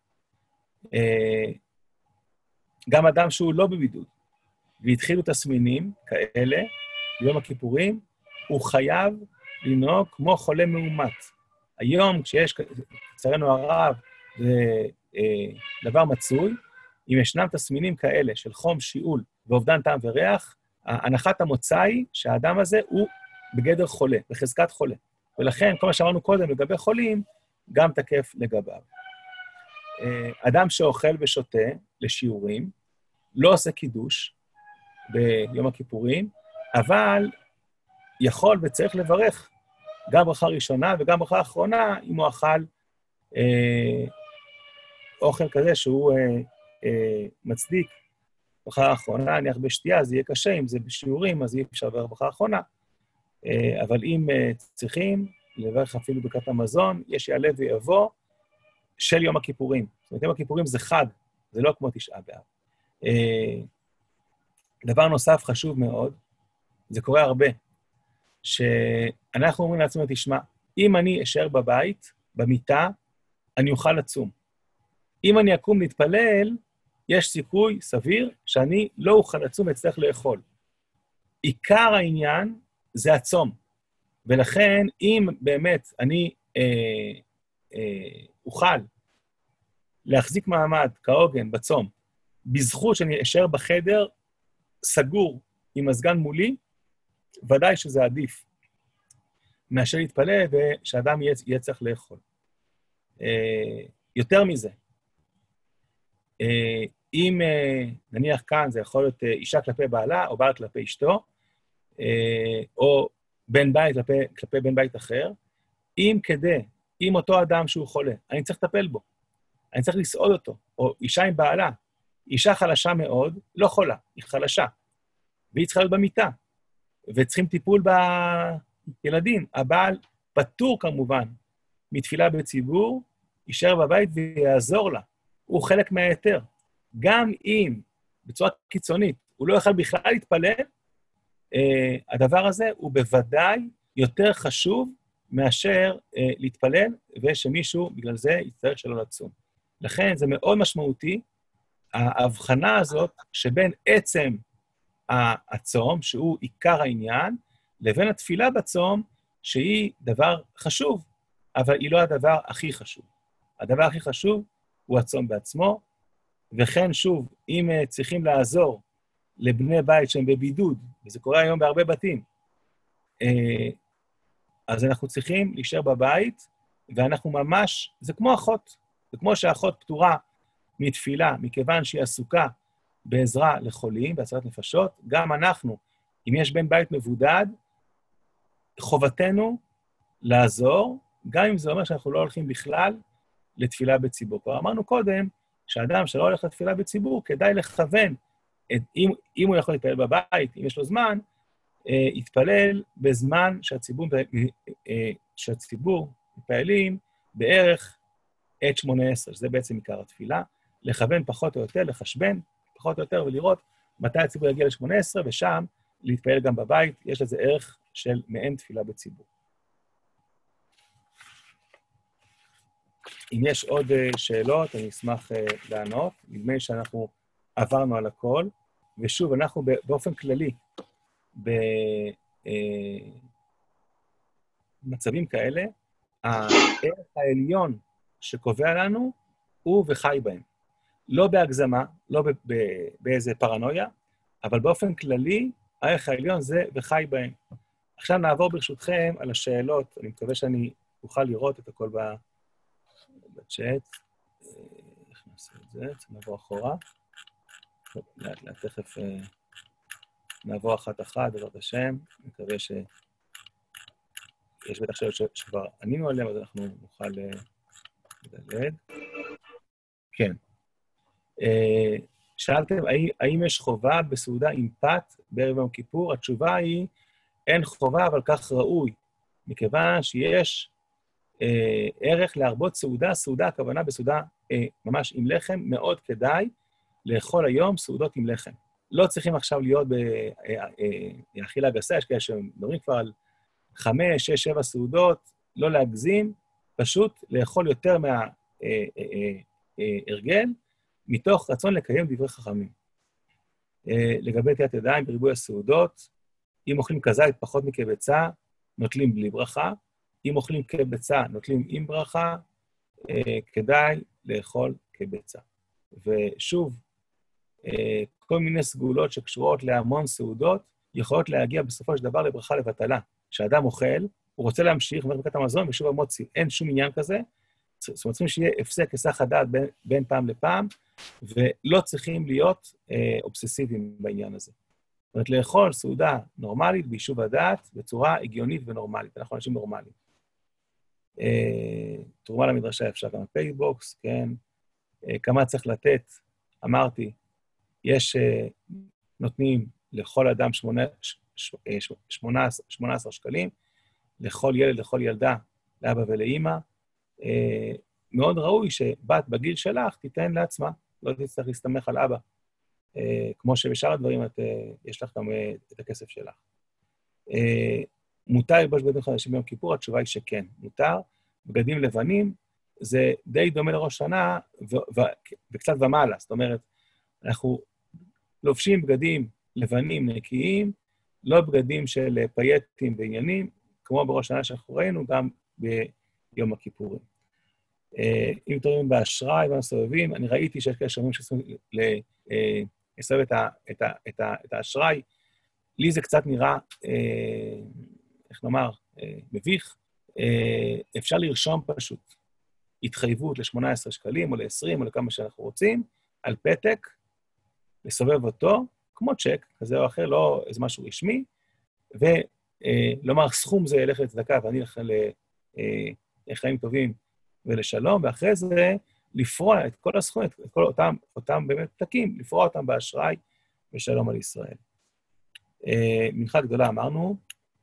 גם אדם שהוא לא בבידוד, והתחילו תסמינים כאלה, ביום הכיפורים, הוא חייב לנהוג כמו חולה מאומת. היום, כשיש, לצערנו הרב, זה דבר מצוי, אם ישנם תסמינים כאלה של חום, שיעול ואובדן טעם וריח, הנחת המוצא היא שהאדם הזה הוא בגדר חולה, בחזקת חולה. ולכן, כל מה שאמרנו קודם לגבי חולים, גם תקף לגביו. אדם שאוכל ושותה לשיעורים, לא עושה קידוש ביום הכיפורים, אבל יכול וצריך לברך גם ברכה ראשונה וגם ברכה אחרונה, אם הוא אכל אה, אוכל כזה שהוא אה, אה, מצדיק ברכה האחרונה, נניח בשתייה, זה יהיה קשה, אם זה בשיעורים, אז אי אפשר לברך ברכה האחרונה, אה, אבל אם אה, צריכים לברך אפילו ברכת המזון, יש יעלה ויבוא של יום הכיפורים. זאת אומרת, יום הכיפורים זה חג, זה לא כמו תשעה באב. אה, דבר נוסף חשוב מאוד, זה קורה הרבה, שאנחנו אומרים לעצמנו, תשמע, אם אני אשאר בבית, במיטה, אני אוכל לצום. אם אני אקום להתפלל, יש סיכוי סביר שאני לא אוכל לצום ואצטרך לאכול. עיקר העניין זה הצום. ולכן, אם באמת אני אה, אה, אוכל להחזיק מעמד כהוגן בצום, בזכות שאני אשאר בחדר סגור עם מזגן מולי, ודאי שזה עדיף מאשר להתפלל ושאדם יהיה, יהיה צריך לאכול. אה, יותר מזה, אה, אם אה, נניח כאן זה יכול להיות אה, אישה כלפי בעלה או בעל כלפי אשתו, אה, או בן בית כלפי, כלפי בן בית אחר, אם כדי, אם אותו אדם שהוא חולה, אני צריך לטפל בו, אני צריך לסעוד אותו, או אישה עם בעלה, אישה חלשה מאוד, לא חולה, היא חלשה, והיא צריכה להיות במיטה, וצריכים טיפול בילדים. הבעל פטור כמובן מתפילה בציבור, יישאר בבית ויעזור לה. הוא חלק מהיתר. גם אם בצורה קיצונית הוא לא יוכל בכלל להתפלל, אה, הדבר הזה הוא בוודאי יותר חשוב מאשר אה, להתפלל, ושמישהו בגלל זה יצטרך שלא לצום. לכן זה מאוד משמעותי, ההבחנה הזאת שבין עצם הצום, שהוא עיקר העניין, לבין התפילה בצום, שהיא דבר חשוב, אבל היא לא הדבר הכי חשוב. הדבר הכי חשוב הוא הצום בעצמו, וכן שוב, אם צריכים לעזור לבני בית שהם בבידוד, וזה קורה היום בהרבה בתים, אז אנחנו צריכים להישאר בבית, ואנחנו ממש, זה כמו אחות, זה כמו שאחות פטורה מתפילה, מכיוון שהיא עסוקה בעזרה לחולים, בהצלת נפשות, גם אנחנו, אם יש בן בית מבודד, חובתנו לעזור, גם אם זה אומר שאנחנו לא הולכים בכלל לתפילה בציבור. כבר אמרנו קודם, שאדם שלא הולך לתפילה בציבור, כדאי לכוון, את, אם, אם הוא יכול להתפלל בבית, אם יש לו זמן, אה, יתפלל בזמן שהציבור, אה, שהציבור מתפעלים בערך עת שמונה עשרה, שזה בעצם עיקר התפילה, לכוון פחות או יותר, לחשבן פחות או יותר, ולראות מתי הציבור יגיע ל-שמונה עשרה, ושם להתפעל גם בבית, יש לזה ערך של מעין תפילה בציבור. אם יש עוד שאלות, אני אשמח לענות. נדמה לי שאנחנו עברנו על הכל, ושוב, אנחנו באופן כללי, במצבים כאלה, הערך העליון שקובע לנו הוא וחי בהם. לא בהגזמה, לא באיזה פרנויה, אבל באופן כללי, הערך העליון זה וחי בהם. עכשיו נעבור ברשותכם על השאלות, אני מקווה שאני אוכל לראות את הכל בצ'אט. איך נעשה? נעשה את זה, צריך לעבור אחורה. טוב, לאט לאט תכף אה, נעבור אחת-אחת, בעזרת השם. מקווה ש... יש בטח שאלות ש- שכבר ענינו עליהם, אז אנחנו נוכל אה, לדלג. כן. אה, שאלתם, האם, האם יש חובה בסעודה עם פת בערב יום כיפור? התשובה היא, אין חובה, אבל כך ראוי, מכיוון שיש אה, ערך להרבות סעודה. סעודה, הכוונה בסעודה אה, ממש עם לחם, מאוד כדאי לאכול היום סעודות עם לחם. לא צריכים עכשיו להיות באכילה גסה, יש כאלה שמדברים כבר על חמש, שש, שבע סעודות, לא להגזים, פשוט לאכול יותר מההרגל, מתוך רצון לקיים דברי חכמים. לגבי נטילת ידיים בריבוי הסעודות, אם אוכלים כזית פחות מכביצה, נוטלים בלי ברכה, אם אוכלים כביצה, נוטלים עם ברכה, כדאי לאכול כביצה. ושוב, כל מיני סגולות שקשורות להמון סעודות, יכולות להגיע בסופו של דבר לברכה לבטלה. כשאדם אוכל, הוא רוצה להמשיך, אומר ברכת המזון, ושוב המוציא, אין שום עניין כזה, זאת אומרת, צריכים שיהיה הפסק היסח הדעת בין, בין פעם לפעם, ולא צריכים להיות אה, אובססיביים בעניין הזה. זאת אומרת, לאכול סעודה נורמלית, ביישוב הדעת, בצורה הגיונית ונורמלית. אנחנו אנשים נורמליים. אה, תרומה למדרשה אפשר גם פייבוקס, כן? אה, כמה צריך לתת, אמרתי, יש, אה, נותנים לכל אדם שמונה, ש, ש, ש, שמונה, שמונה עשר שקלים, לכל ילד, לכל ילדה, לאבא ולאמא, אה, מאוד ראוי שבת בגיל שלך תיתן לעצמה, לא תצטרך להסתמך על אבא. אה, כמו שבשאר הדברים את, אה, יש לך גם אה, את הכסף שלך. אה, מותר ללבוש בגדים חדשים ביום כיפור? התשובה היא שכן, מותר. בגדים לבנים זה די דומה לראש שנה ו- ו- וקצת ומעלה. זאת אומרת, אנחנו לובשים בגדים לבנים נקיים, לא בגדים של פייטים ועניינים, כמו בראש שנה שאנחנו ראינו, גם ביום הכיפורים. אם תורמים באשראי והסובבים, אני ראיתי שיש כאלה שאומרים שצריכים לסובב את, את, את, את האשראי. לי זה קצת נראה, איך נאמר, מביך. אפשר לרשום פשוט התחייבות ל-שמונה עשרה שקלים או ל-עשרים או לכמה שאנחנו רוצים, על פתק, לסובב אותו, כמו צ'ק, כזה או אחר, לא איזה משהו רשמי, ולומר, סכום זה ילך לצדקה ואני אלך לחיים טובים ולשלום, ואחרי זה לפרוע את כל הסכום, את כל אותם, אותם באמת פתקים, לפרוע אותם באשראי ושלום על ישראל. מנחה גדולה אמרנו,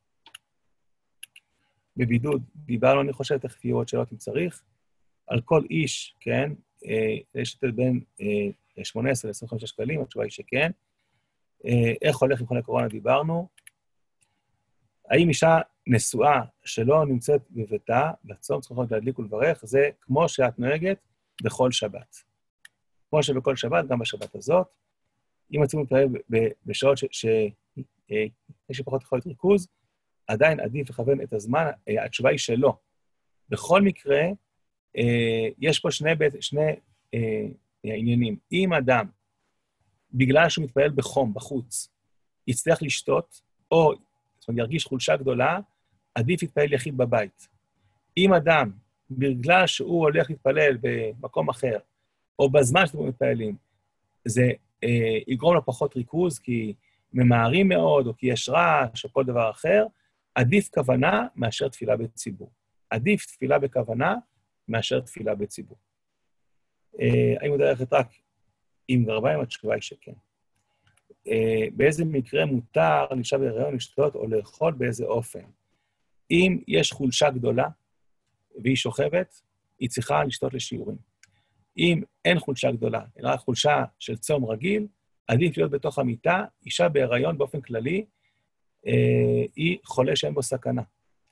בבידוד דיברנו, אני חושב, תכף יהיו עוד שאלות אם צריך, על כל איש, כן, יש לתת בין שמונה עשרה ל-עשרים וחמישה שקלים, התשובה היא שכן. איך הולך עם חולי קורונה דיברנו? האם אישה נשואה שלא נמצאת בביתה, בצום צריכה להדליק ולברך, זה כמו שאת נוהגת בכל שבת. כמו שבכל שבת, גם בשבת הזאת. אם אתם מתפלל בשעות שיש פחות יכולת ריכוז, עדיין עדיף לכוון את הזמן, התשובה היא שלא. בכל מקרה, יש פה שני, שני עניינים. אם אדם, בגלל שהוא מתפלל בחום, בחוץ, יצטרך לשתות, או זאת אומרת, ירגיש חולשה גדולה, עדיף להתפלל יחיד בבית. אם אדם, בגלל שהוא הולך להתפלל במקום אחר, או בזמן שאתם מתפללים, זה אה, יגרום לו פחות ריכוז, כי ממהרים מאוד, או כי יש רעש, או כל דבר אחר, עדיף כוונה מאשר תפילה בציבור. עדיף תפילה בכוונה מאשר תפילה בציבור. אה, האם הוא דרך רק עם גרביים? התשובה היא שכן. אה, באיזה מקרה מותר לאישה בהיריון לשתות או לאכול באיזה אופן? אם יש חולשה גדולה והיא שוכבת, היא צריכה לשתות לשיעורים. אם אין חולשה גדולה, אלא חולשה של צום רגיל, עדיף להיות בתוך המיטה. אישה בהיריון באופן כללי, אה, היא חולה שאין בו סכנה.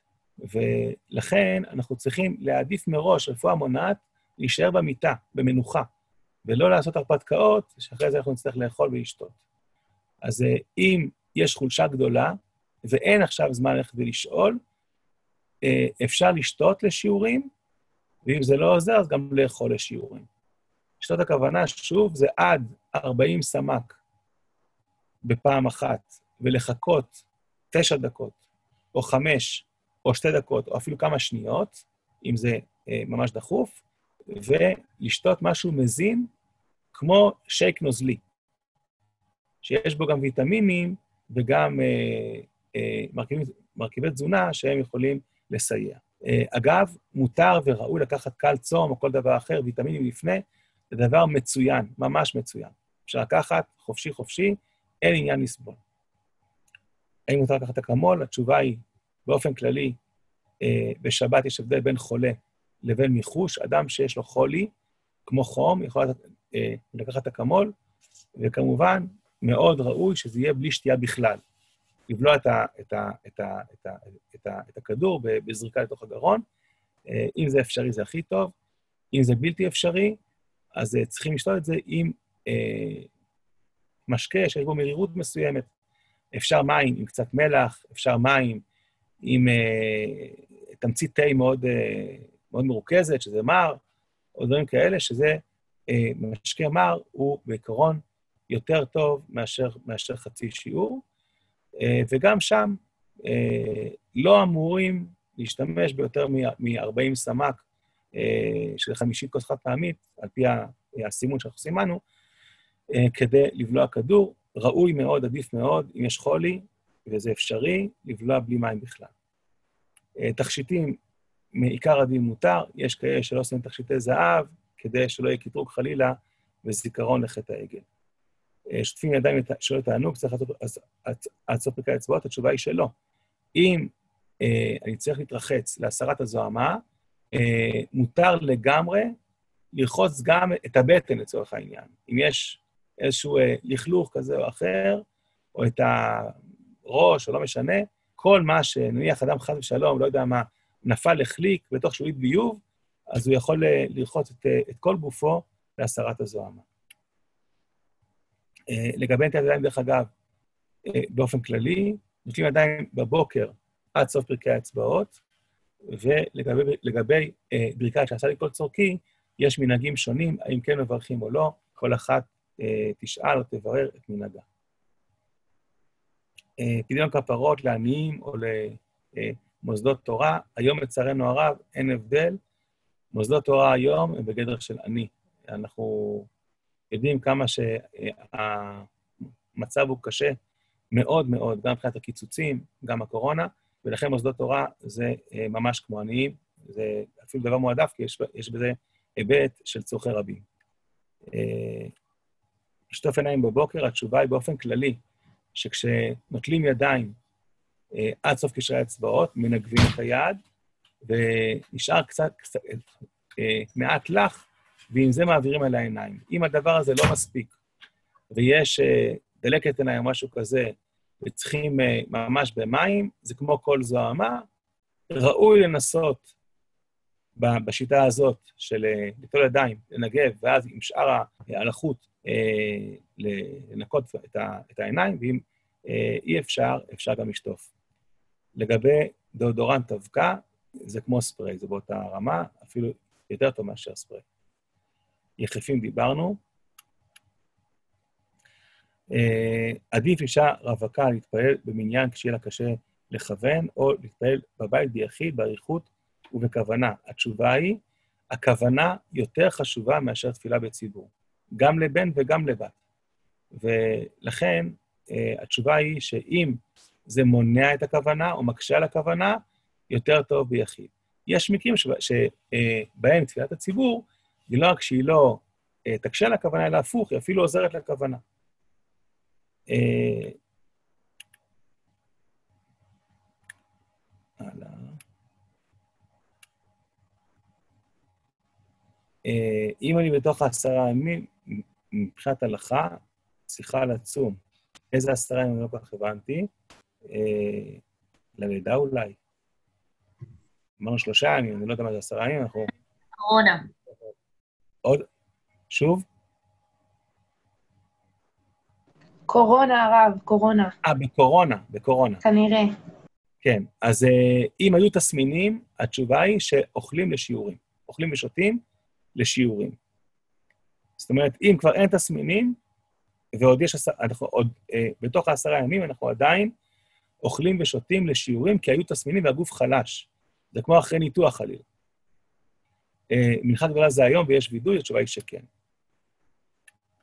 ולכן אנחנו צריכים להעדיף מראש רפואה מונעת, להישאר במיטה, במנוחה, ולא לעשות הרפתקאות, שאחרי זה אנחנו נצטרך לאכול ולשתות. אז אם יש חולשה גדולה, ואין עכשיו זמן ללכת ולשאול, אפשר לשתות לשיעורים, ואם זה לא עוזר, אז גם לאכול לשיעורים. לשתות הכוונה, שוב, זה עד ארבעים סמ"ק בפעם אחת, ולחכות תשע דקות, או חמש, או שתי דקות, או אפילו כמה שניות, אם זה ממש דחוף, ולשתות משהו מזין כמו שייק נוזלי, שיש בו גם ויטמינים וגם אה, אה, מרכיבים, מרכיבי תזונה שהם יכולים לסייע. אה, אגב, מותר וראוי לקחת קל צום או כל דבר אחר, ויטמינים לפני, זה דבר מצוין, ממש מצוין. אפשר לקחת חופשי חופשי, אין עניין לסבול. האם מותר לקחת אקמול? התשובה היא, באופן כללי, אה, בשבת יש הבדל בין חולה לבין מיחוש. אדם שיש לו חולי, כמו חום, יכול אה, לקחת אקמול, וכמובן, מאוד ראוי שזה יהיה בלי שתייה בכלל. לבלוע את, ה, את, ה, את, ה, את, ה, את, ה, את הכדור בזריקה לתוך הגרון. אה, אם זה אפשרי, זה הכי טוב. אם זה בלתי אפשרי, אז אה, צריכים לשתות את זה עם אה, משקה שיש בו מרירות מסוימת. אפשר מים עם קצת מלח, אפשר מים עם אה, תמצית תה מאוד, אה, מאוד מרוכזת, שזה מר, או דברים כאלה, שזה אה, משקה מר, הוא בעיקרון יותר טוב מאשר, מאשר חצי שיעור, אה, וגם שם אה, לא אמורים להשתמש ביותר מ-ארבעים סמ"ק, אה, של חמישית כוס חד פעמית, על פי הסימון שאנחנו סימנו, אה, כדי לבלוע כדור. ראוי מאוד, עדיף מאוד, אם יש חולי, וזה אפשרי, לבלוע בלי מים בכלל. תכשיטים, מעיקר הדין מותר, יש כאלה שלא עושים תכשיטי זהב, כדי שלא יהיה קטרוג חלילה, וזיכרון לחטא העגל. שוטפים ידיים שלא תענוג, צריך עד סוף פרקי האצבעות, התשובה היא שלא. אם אה, אני צריך להתרחץ להסרת הזוהמה, אה, מותר לגמרי לרחוץ גם את הבטן לצורך העניין. אם יש איזשהו אה, לכלוך כזה או אחר, או את הראש, או לא משנה, כל מה שנניח אדם חד ושלום, לא יודע מה, נפל לחליק בתוך שולית ביוב, אז הוא יכול אה, לרחוץ את, אה, את כל גופו להסרת הזוהמה. אה, לגבי נטילת ידיים, דרך אגב, אה, באופן כללי, נוטלים ידיים בבוקר עד סוף פרקי האצבעות, ולגבי לגבי, אה, ברכת שעשה לי כל צורכי, יש מנהגים שונים, האם כן מברכים או לא, כל אחת אה, תשאל או תברר את מנהגה. אה, פדיון כפרות לעניים או למוסדות תורה, היום לצערנו הרב אין הבדל, מוסדות תורה היום הם בגדר של עני. אנחנו יודעים כמה שהמצב הוא קשה מאוד מאוד, גם מבחינת הקיצוצים, גם הקורונה, ולכן מוסדות תורה זה ממש כמו עניים, זה אפילו דבר מועדף, כי יש, יש בזה היבט של צורכי רבים. לשטוף עיניים בבוקר, התשובה היא באופן כללי, שכשנוטלים ידיים עד סוף קשרי האצבעות, מנגבים את היד, ונשאר קצת, קצת מעט לח, ועם זה מעבירים על העיניים. אם הדבר הזה לא מספיק, ויש דלקת עיניים או משהו כזה, וצריכים ממש במים, זה כמו כל זוהמה, ראוי לנסות בשיטה הזאת של ליטול ידיים, לנגב, ואז עם שאר ההלכות לנקות את העיניים, ואם אי אפשר, אפשר גם לשטוף. לגבי דאודורנט אבקה, זה כמו ספרי, זה באותה רמה, אפילו יותר טוב מאשר ספרי. יחפים דיברנו. עדיף אישה רווקה להתפעל במניין כשיהיה לה קשה לכוון, או להתפעל בבית ביחיד, בעריכות ובכוונה. התשובה היא, הכוונה יותר חשובה מאשר תפילה בציבור, גם לבן וגם לבת. ולכן, התשובה היא שאם זה מונע את הכוונה או מקשה על הכוונה, יותר טוב ביחיד. יש מקרים שבהם תפילת הציבור, היא לא רק שהיא לא תקשה על הכוונה, אלא הפוך, היא אפילו עוזרת לכוונה. אם אני בתוך העשרה ימים, מבחינת הלכה, צריכה לצום. איזה עשרה ימים לא כך הבנתי? ללידה אולי. אמרנו שלושה ימים, אני לא יודע מה זה עשרה ימים, אנחנו... קורונה. עוד? שוב? קורונה, הרב, קורונה. אה, בקורונה, בקורונה. כנראה. כן, אז אם היו תסמינים, התשובה היא שאוכלים לשיעורים. אוכלים ושותים לשיעורים. זאת אומרת, אם כבר אין תסמינים, ועוד יש, אנחנו עוד, אה, בתוך העשרה ימים, אנחנו עדיין אוכלים ושותים לשיעורים, כי היו תסמינים והגוף חלש. זה כמו אחרי ניתוח חלילה. אה, מנחה גדולה זה היום ויש וידוי, התשובה היא שכן.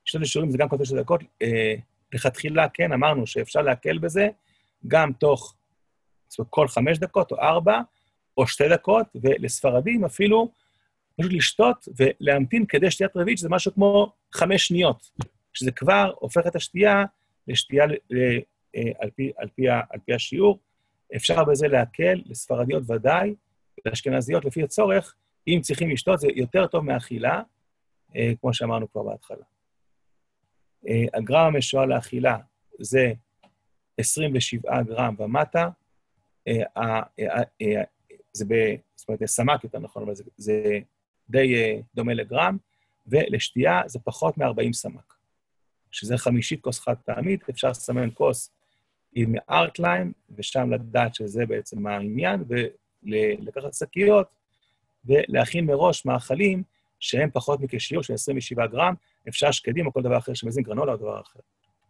לשתות לשיעורים זה גם כל תשע דקות, אה, לכתחילה, כן, אמרנו שאפשר להקל בזה, גם תוך, זאת אומרת, כל חמש דקות או ארבע, או שתי דקות, ולספרדים אפילו, פשוט לשתות ולהמתין כדי שתיית רביעית, שזה משהו כמו חמש שניות, שזה כבר הופך את השתייה לשתייה על פי, על פי, על פי השיעור. אפשר בזה להקל, לספרדיות ודאי, לאשכנזיות לפי הצורך, אם צריכים לשתות, זה יותר טוב מאכילה, כמו שאמרנו כבר בהתחלה. הגרם המשוער לאכילה זה עשרים ושבעה גרם ומטה, זה ב... זאת אומרת, זה סמק יותר נכון, אבל זה, זה די דומה לגרם, ולשתייה זה פחות מ-ארבעים סמק, שזה חמישית כוס חד פעמית, אפשר לסמן כוס עם ארטליין, ושם לדעת שזה בעצם העניין, ולקחת שקיות, ולהכין מראש מאכלים שהם פחות מכשיעור של עשרים ושבעה גרם, אפשר שקדים או כל דבר אחר שמזין גרנולה או דבר אחר.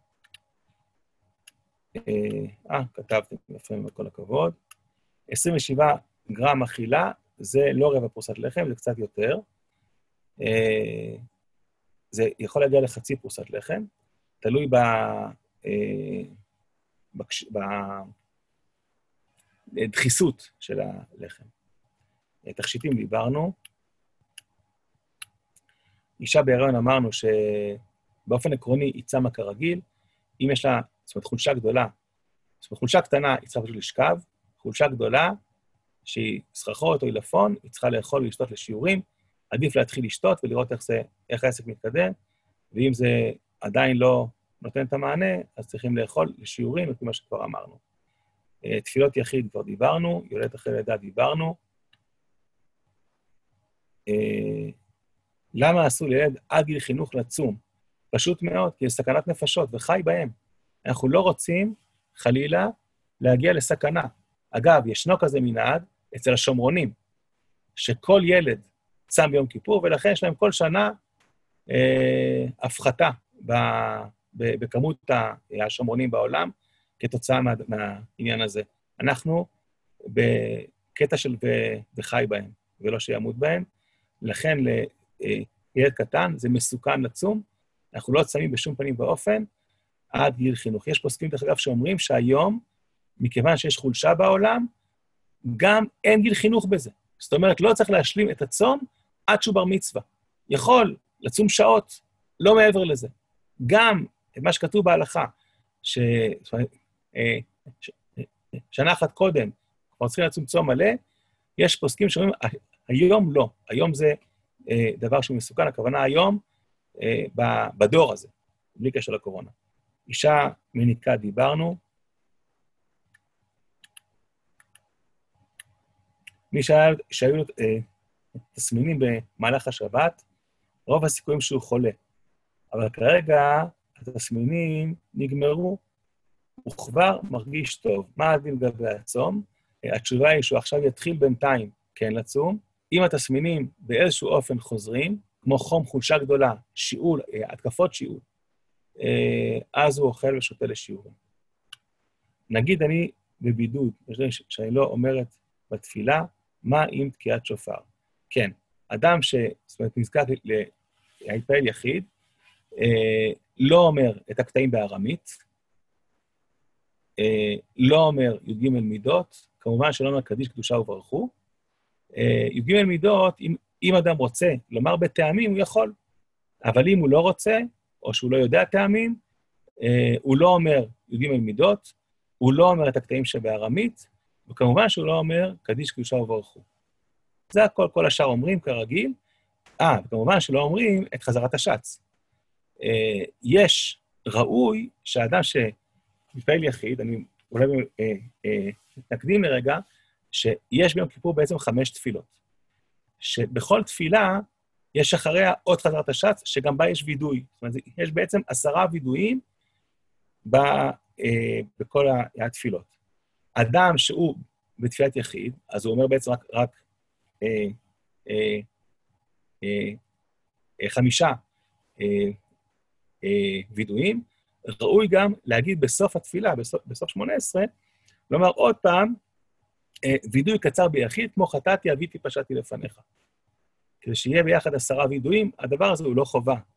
אה, כתבתם יפה מאוד, כל הכבוד. עשרים ושבעה גרם אכילה, זה לא רבע פרוסת לחם, זה קצת יותר. זה יכול להגיע לחצי פרוסת לחם, תלוי ב... בדחיסות של הלחם. תכשיטים דיברנו. אישה בהיריון אמרנו שבאופן עקרוני היא צמה כרגיל, אם יש לה, זאת אומרת, חולשה גדולה, זאת אומרת, חולשה קטנה היא צריכה פשוט לשכב, חולשה גדולה שהיא סחרחורת או עילפון, היא צריכה לאכול ולשתות לשיעורים, עדיף להתחיל לשתות ולראות איך זה, איך העסק מתקדם, ואם זה עדיין לא נותן את המענה, אז צריכים לאכול לשיעורים, לפי מה שכבר אמרנו. תפילות יחיד כבר דיברנו, יולדת אחרי לידה דיברנו. למה עשו לילד עד גיל חינוך לצום? פשוט מאוד, כי יש סכנת נפשות וחי בהם. אנחנו לא רוצים, חלילה, להגיע לסכנה. אגב, ישנו כזה מנהג אצל השומרונים, שכל ילד צם ביום כיפור, ולכן יש להם כל שנה אה, הפחתה ב, ב, בכמות השומרונים בעולם, כתוצאה מה, מהעניין הזה. אנחנו בקטע של ו, וחי בהם, ולא שימות בהם, לכן לילד קטן זה מסוכן לצום, אנחנו לא צמים בשום פנים באופן, עד גיל חינוך. יש פוסקים, דרך אגב, שאומרים שהיום, מכיוון שיש חולשה בעולם, גם אין גיל חינוך בזה. זאת אומרת, לא צריך להשלים את הצום עד שהוא בר מצווה. יכול לצום שעות, לא מעבר לזה. גם מה שכתוב בהלכה, ש... ש... שנה אחת קודם, כבר צריכים לצום צום מלא, יש פוסקים שאומרים, היום לא, היום זה דבר שהוא מסוכן, הכוונה היום בדור הזה, בלי קשר לקורונה. אישה מניקה דיברנו, מי שהיה, שהיו לו אה, תסמינים במהלך השבת, רוב הסיכויים שהוא חולה. אבל כרגע התסמינים נגמרו, הוא כבר מרגיש טוב. מה הדין לגבי הצום? אה, התשובה היא שהוא עכשיו יתחיל בינתיים כן לצום. אם התסמינים באיזשהו אופן חוזרים, כמו חום, חולשה גדולה, שיעול, אה, התקפות שיעול, אה, אז הוא אוכל ושותה לשיעורים. נגיד אני בבידוד, שאני לא אומרת בתפילה, מה עם תקיעת שופר? כן, אדם ש... זאת אומרת, נזכר להתפעל יחיד, אה, לא אומר את הקטעים בארמית, אה, לא אומר י"ג מידות, כמובן שלא אומר קדיש קדושה וברכו, אה, י"ג מידות, אם, אם אדם רוצה לומר בטעמים, הוא יכול, אבל אם הוא לא רוצה, או שהוא לא יודע טעמים, אה, הוא לא אומר י"ג מידות, הוא לא אומר את הקטעים שבארמית, וכמובן שהוא לא אומר קדיש קדושה וברכו. זה הכל, כל השאר אומרים כרגיל. אה, וכמובן שלא אומרים את חזרת השץ. אה, יש ראוי שהאדם שמתפעל יחיד, אני אולי אה, אה, נקדים לרגע, שיש ביום כיפור בעצם חמש תפילות. שבכל תפילה יש אחריה עוד חזרת השץ, שגם בה יש וידוי. זאת אומרת, יש בעצם עשרה וידויים ב, אה, בכל התפילות. אדם שהוא בתפילת יחיד, אז הוא אומר בעצם רק, רק אה, אה, אה, אה, חמישה אה, אה, וידויים, ראוי גם להגיד בסוף התפילה, בסוף, בסוף שמונה עשרה, לומר עוד פעם, אה, וידוי קצר ביחיד, כמו חטאתי, אביתי, פשעתי לפניך. כדי שיהיה ביחד עשרה וידויים, הדבר הזה הוא לא חובה.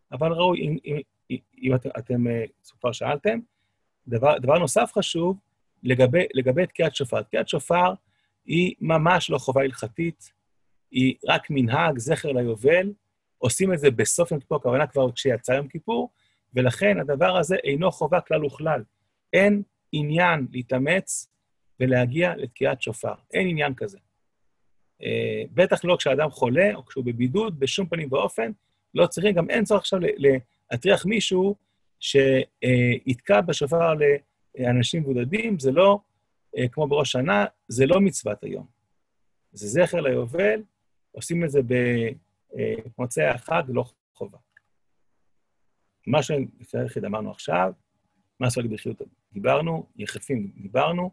אבל ראוי, אם, אם, אם אתם, אתם כבר שאלתם, דבר, דבר נוסף חשוב, לגבי, לגבי תקיעת שופר. תקיעת שופר היא ממש לא חובה הלכתית, היא רק מנהג, זכר ליובל, עושים את זה בסוף יום כיפור, הכוונה כבר כשיצא יום כיפור, ולכן הדבר הזה אינו חובה כלל וכלל. אין עניין להתאמץ ולהגיע לתקיעת שופר. אין עניין כזה. בטח לא כשאדם חולה, או כשהוא בבידוד, בשום פנים ואופן, לא צריכים, גם אין צורך עכשיו להטריח מישהו שיתקע בשופר לאנשים מבודדים, זה לא, כמו בראש שנה, זה לא מצוות היום. זה זכר ליובל, עושים את זה במוצאי החג, לא חובה. מה שלפני היחיד אמרנו עכשיו, מה סוג בחיות דיברנו, יחפים דיברנו,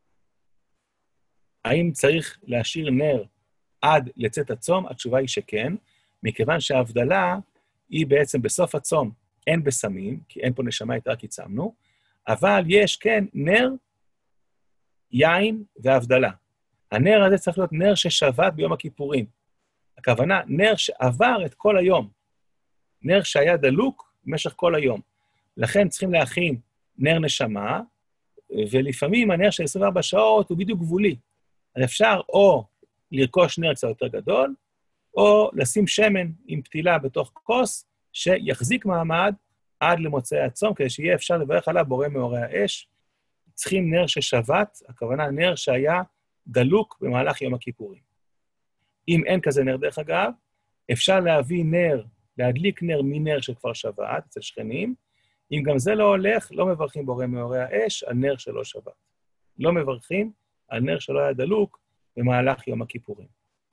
האם צריך להשאיר נר עד לצאת הצום? התשובה היא שכן, מכיוון שההבדלה היא בעצם בסוף הצום, אין בסמים, כי אין פה נשמה יותר כי צמנו, אבל יש כן נר, יין והבדלה. הנר הזה צריך להיות נר ששבת ביום הכיפורים. הכוונה, נר שעבר את כל היום. נר שהיה דלוק במשך כל היום. לכן צריכים להכין נר נשמה, ולפעמים הנר של עשרים וארבע שעות הוא בדיוק גבולי. אז אפשר או לרכוש נר קצת יותר גדול, או לשים שמן עם פתילה בתוך כוס, שיחזיק מעמד עד למוצאי הצום, כדי שיהיה אפשר לברך עליו בורא מאורי האש. צריכים נר ששבת, הכוונה נר שהיה דלוק במהלך יום הכיפורים. אם אין כזה נר, דרך אגב, אפשר להביא נר, להדליק נר מנר שכבר שבת, אצל שכנים. אם גם זה לא הולך, לא מברכים בורא מאורי האש על נר שלא שבת. לא מברכים על נר שלא היה דלוק במהלך יום הכיפורים.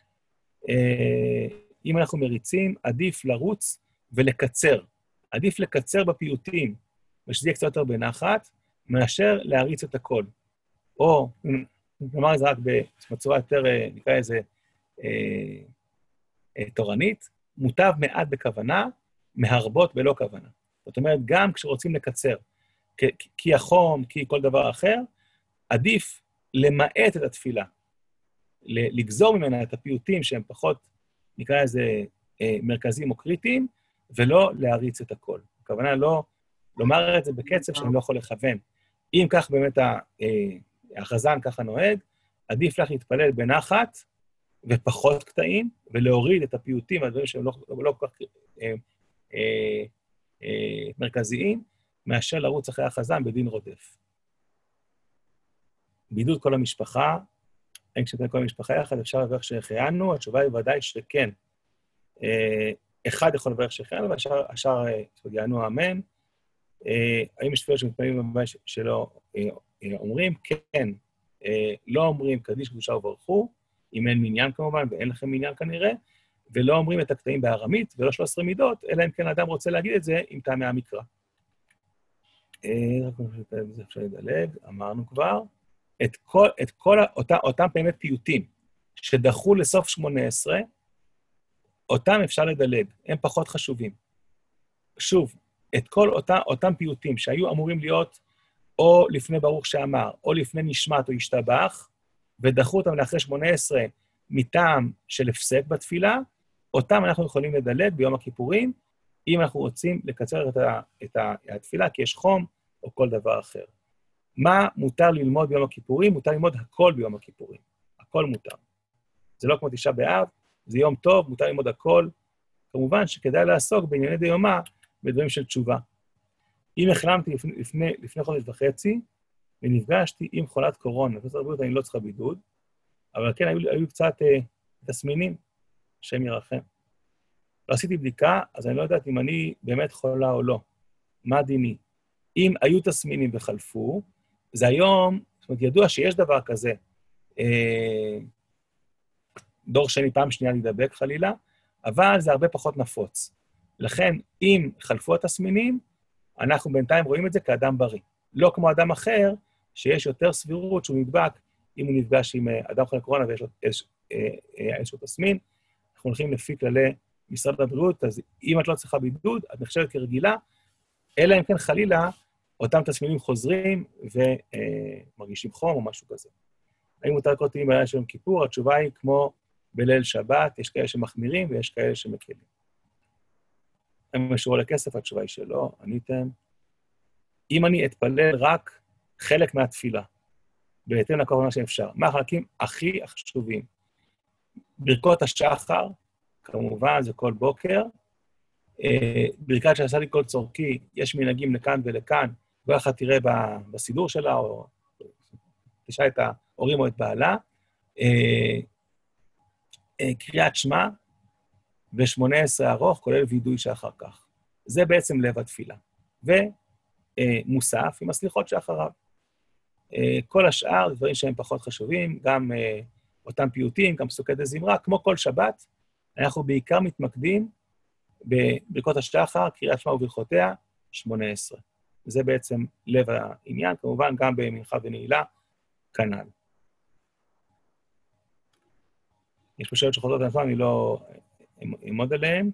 אם אנחנו מריצים, עדיף לרוץ ולקצר. עדיף לקצר בפיוטים, ושזה יהיה קצת יותר בנחת, מאשר להריץ את הכל. או, נאמר את זה רק בצורה יותר, נקרא איזה, אה, אה, תורנית, מוטב מעט בכוונה, מהרבות בלא כוונה. זאת אומרת, גם כשרוצים לקצר, כי, כי החום, כי כל דבר אחר, עדיף למעט את התפילה, לגזור ממנה את הפיוטים שהם פחות, נקרא איזה, אה, מרכזיים או קריטיים, ולא להריץ את הכל. הכוונה לא, לומר את זה בקצב שאני לא יכול לכוון. אם כך באמת החזן ככה נוהג, עדיף לך להתפלל בנחת ופחות קטעים, ולהוריד את הפיוטים, הדברים שהם לא, לא כל כך אה, אה, אה, מרכזיים, מאשר לרוץ אחרי החזן בדין רודף. בידוד כל המשפחה, האם כשאתם כל המשפחה יחד, אפשר לברך שהחיינו? התשובה היא ודאי שכן. אה, אחד יכול לברך שהחיינו, והשאר יענו אמן. האם יש תפילות שמתפללים בבית שלא אומרים? כן. לא אומרים קדיש קדושה וברכו, אם אין מניין כמובן, ואין לכם מניין כנראה, ולא אומרים את הקטעים בארמית, ולא שלוש עשרה מידות, אלא אם כן האדם רוצה להגיד את זה עם טעמי המקרא. רק זה אפשר לדלג, אמרנו כבר. את כל, את כל אותם, אותם באמת פיוטים שדחו לסוף שמונה עשרה, אותם אפשר לדלג, הם פחות חשובים. שוב, את כל אותם, אותם פיוטים שהיו אמורים להיות או לפני ברוך שאמר, או לפני נשמת או השתבח, ודחו אותם לאחרי שמונה עשרה מטעם של הפסק בתפילה, אותם אנחנו יכולים לדלג ביום הכיפורים, אם אנחנו רוצים לקצר את, ה, את התפילה, כי יש חום או כל דבר אחר. מה מותר ללמוד ביום הכיפורים? מותר ללמוד הכל ביום הכיפורים. הכל מותר. זה לא כמו תשעה באב, זה יום טוב, מותר ללמוד הכל. כמובן שכדאי לעסוק בענייני דיומא בדברים של תשובה. אם החלמתי לפני, לפני, לפני חודש וחצי, ונפגשתי עם חולת קורונה, בסדר הבריאות אני לא צריכה בידוד, אבל כן, היו, היו קצת אה, תסמינים, השם ירחם. לא עשיתי בדיקה, אז אני לא יודעת אם אני באמת חולה או לא. מה דיני? אם היו תסמינים וחלפו, זה היום, זאת אומרת, ידוע שיש דבר כזה, אה, דור שני פעם שנייה להידבק חלילה, אבל זה הרבה פחות נפוץ. לכן, אם חלפו התסמינים, אנחנו בינתיים רואים את זה כאדם בריא. לא כמו אדם אחר, שיש יותר סבירות שהוא נדבק, אם הוא נפגש עם אדם חולה קורונה ויש לו איזשהו תסמין, אנחנו הולכים לפי כללי משרד הבריאות, אז אם את לא צריכה בידוד, את נחשבת כרגילה, אלא אם כן חלילה, אותם תסמינים חוזרים ומרגישים חום או משהו כזה. האם מותר לקרוא תהילים בלילה של יום כיפור? התשובה היא כמו בליל שבת, יש כאלה שמחמירים ויש כאלה שמקלים. אם משאירו לכסף, התשובה היא שלא, עניתם. אם אני אתפלל רק חלק מהתפילה, בהתאם לכוונה שאפשר, מה החלקים הכי חשובים? ברכות השחר, כמובן, זה כל בוקר. ברכת שעשה לי כל צורכי, יש מנהגים לכאן ולכאן, כל אחד תראה בסידור שלה, או תשאל את ההורים או את בעלה. קריאת שמע ו-שמונה עשרה ארוך, כולל וידוי שאחר כך. זה בעצם לב התפילה. ומוסף עם הסליחות שאחריו. כל השאר, דברים שהם פחות חשובים, גם אותם פיוטים, גם פסוקי דזמרה, כמו כל שבת, אנחנו בעיקר מתמקדים בברכות השחר, קריאת שמע וברכותיה, שמונה עשרה. זה בעצם לב העניין, כמובן גם במנחה ונעילה, כנ"ל. יש פה שאלות שחוזרות לנכון, אני לא אעמוד עליהן.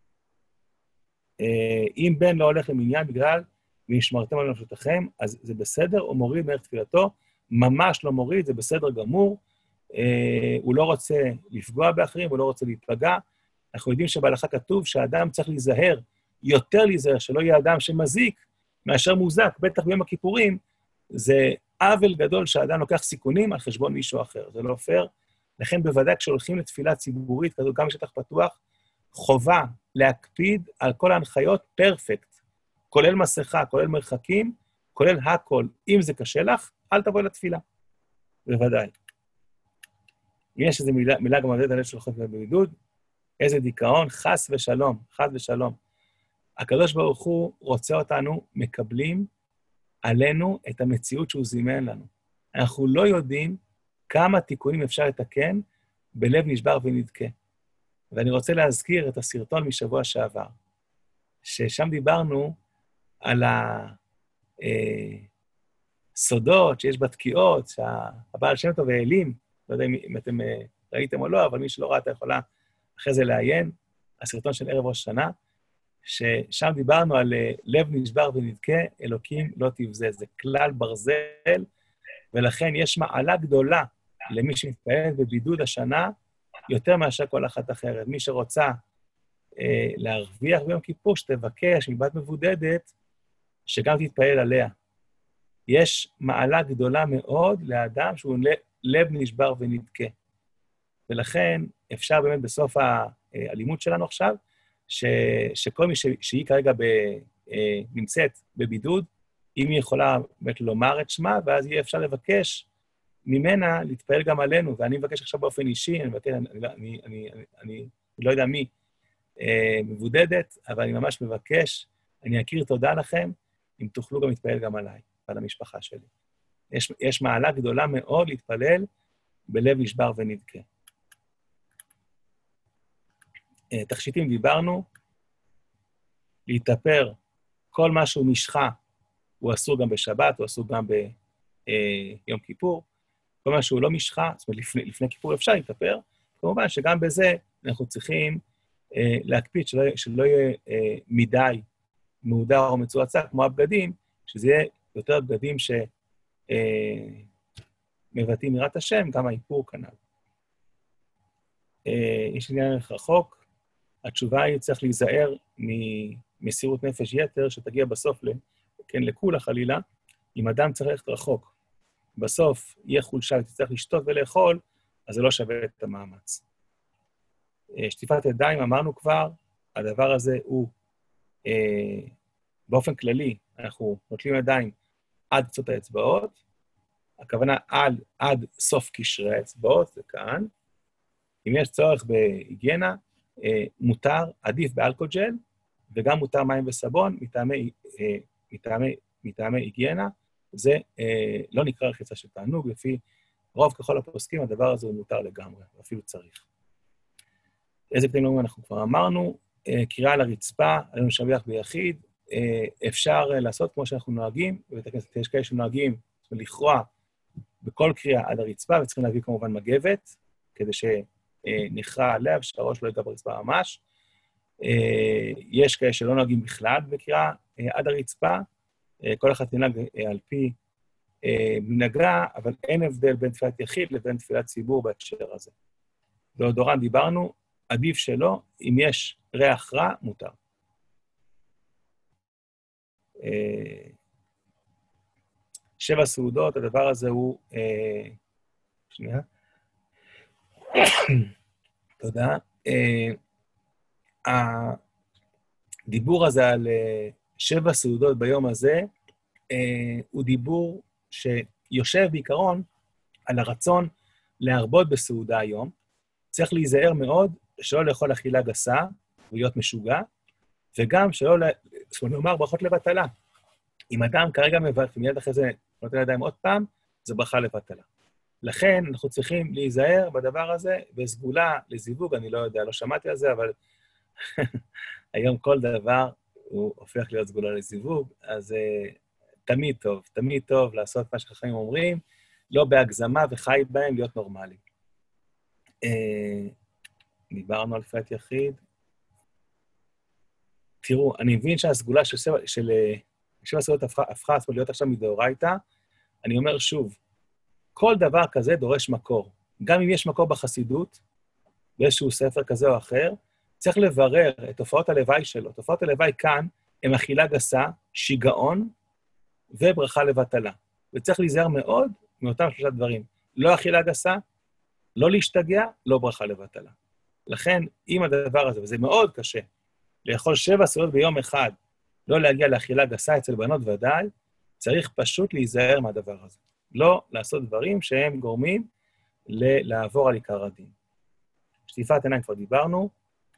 אם בן לא הולך למניין בגלל ונשמרתם על נפשותיכם, אז זה בסדר, או מוריד מערך תפילתו, ממש לא מוריד, זה בסדר גמור. הוא לא רוצה לפגוע באחרים, הוא לא רוצה להתפגע. אנחנו יודעים שבהלכה כתוב שהאדם צריך להיזהר, יותר להיזהר, שלא יהיה אדם שמזיק, מאשר מוזק, בטח ביום הכיפורים, זה עוול גדול שהאדם לוקח סיכונים על חשבון מישהו אחר, זה לא פייר. לכן בוודאי כשהולכים לתפילה ציבורית, כזו גם בשטח פתוח, חובה להקפיד על כל ההנחיות פרפקט, כולל מסכה, כולל מרחקים, כולל הכל. אם זה קשה לך, אל תבואי לתפילה. בוודאי. אם יש איזו מילה, מילה גם עודד הלב של חוץ בבידוד, איזה דיכאון, חס ושלום, חס ושלום. הקדוש ברוך הוא רוצה אותנו, מקבלים עלינו את המציאות שהוא זימן לנו. אנחנו לא יודעים כמה תיקונים אפשר לתקן בלב נשבר ונדכה. ואני רוצה להזכיר את הסרטון משבוע שעבר, ששם דיברנו על הסודות שיש בתקיעות, שהבעל שם טוב העלים, לא יודע אם אתם ראיתם או לא, אבל מי שלא ראה, אתה יכולה אחרי זה לעיין, הסרטון של ערב ראש השנה, ששם דיברנו על לב נשבר ונדכה, אלוקים לא תבזה, זה כלל ברזל, ולכן יש מעלה גדולה למי שמתפעל בבידוד השנה, יותר מאשר כל אחת אחרת. מי שרוצה אה, להרוויח ביום כיפור, שתבקש מבת מבודדת, שגם תתפעל עליה. יש מעלה גדולה מאוד לאדם שהוא לב נשבר ונדכה. ולכן אפשר באמת בסוף הלימוד שלנו עכשיו, ש, שכל מי ש, שהיא כרגע ב, אה, נמצאת בבידוד, אם היא יכולה באמת לומר את שמה, ואז יהיה אפשר לבקש ממנה להתפעל גם עלינו, ואני מבקש עכשיו באופן אישי, אני מבקש, אני, אני, אני, אני, אני לא יודע מי אה, מבודדת, אבל אני ממש מבקש, אני אכיר תודה לכם, אם תוכלו גם להתפעל גם עליי, על המשפחה שלי. יש, יש מעלה גדולה מאוד להתפלל בלב נשבר ונדכה. אה, תכשיטים דיברנו, להתאפר, כל משהו משחה, הוא אסור גם בשבת, הוא אסור גם ביום כיפור, כל מה שהוא לא משחה, זאת אומרת, לפני, לפני כיפור אפשר להתאפר, כמובן שגם בזה אנחנו צריכים אה, להקפיד שלא, שלא יהיה אה, מדי מהודר או מצועצע, כמו הבגדים, שזה יהיה יותר בגדים שמבטאים יראת השם, גם האיפור כנ"ל. אה, יש עניין רחוק, התשובה היא צריך להיזהר ממסירות נפש יתר, שתגיע בסוף ל, כן, לכולה חלילה, אם אדם צריך ללכת רחוק. בסוף יהיה חולשה ותצטרך לשתות ולאכול, אז זה לא שווה את המאמץ. שטיפת ידיים, אמרנו כבר, הדבר הזה הוא, אה, באופן כללי, אנחנו נוטלים ידיים עד קצות האצבעות, הכוונה עד, עד סוף קשרי האצבעות, זה כאן. אם יש צורך בהיגיינה, אה, מותר, עדיף באלכוג'ל, וגם מותר מים וסבון, מטעמי, אה, מטעמי, מטעמי היגיינה, זה אה, לא נקרא רחיצה של תענוג, לפי רוב ככל הפוסקים, הדבר הזה הוא מותר לגמרי, אפילו צריך. איזה קטעים לאומרים אנחנו כבר אמרנו, אה, קריאה על הרצפה, עלינו לשבח ביחיד, אה, אפשר אה, לעשות כמו שאנחנו נוהגים, ויש כאלה שנוהגים לכרוע בכל קריאה עד הרצפה, וצריכים להביא כמובן מגבת, כדי שנכרע הלב, שהראש לא יגע ברצפה ממש. אה, יש כאלה שלא נוהגים בכלל בקריאה אה, עד הרצפה, כל אחד תנהג על פי מנהגה, אבל אין הבדל בין תפילת יחיד לבין תפילת ציבור בהקשר הזה. באודורן דיברנו, עדיף שלא, אם יש ריח רע, מותר. שבע סעודות, הדבר הזה הוא... שנייה. תודה. הדיבור הזה על שבע סעודות ביום הזה, הוא דיבור שיושב בעיקרון על הרצון להרבות בסעודה היום. צריך להיזהר מאוד שלא לאכול אכילה גסה ולהיות משוגע, וגם שלא לומר ברכות לבטלה. אם אדם כרגע מברך, ומיד אחרי זה נותן ידיים עוד פעם, זה ברכה לבטלה. לכן אנחנו צריכים להיזהר בדבר הזה, בסגולה לזיווג, אני לא יודע, לא שמעתי על זה, אבל היום כל דבר הוא הופך להיות סגולה לזיווג, אז uh, תמיד טוב, תמיד טוב לעשות מה שחכמים אומרים, לא בהגזמה וחי בהם להיות נורמלי. Uh, דיברנו על פת יחיד. תראו, אני מבין שהסגולה של שבע, של, שבע סעודות הפכה, הפכה להיות עכשיו מדאורייתא, אני אומר שוב, כל דבר כזה דורש מקור. גם אם יש מקור בחסידות, באיזשהו ספר כזה או אחר, צריך לברר את תופעות הלוואי שלו. תופעות הלוואי כאן הם אכילה גסה, שיגעון וברכה לבטלה. וצריך להיזהר מאוד מאותם שלושה דברים. לא אכילה גסה, לא להשתגע, לא ברכה לבטלה. לכן, אם הדבר הזה, וזה מאוד קשה, לאכול שבע סעודות ביום אחד, לא להגיע לאכילה גסה אצל בנות ודאי, צריך פשוט להיזהר מהדבר הזה. לא לעשות דברים שהם גורמים לעבור על עיקר הדין. שטיפת עיניים כבר דיברנו.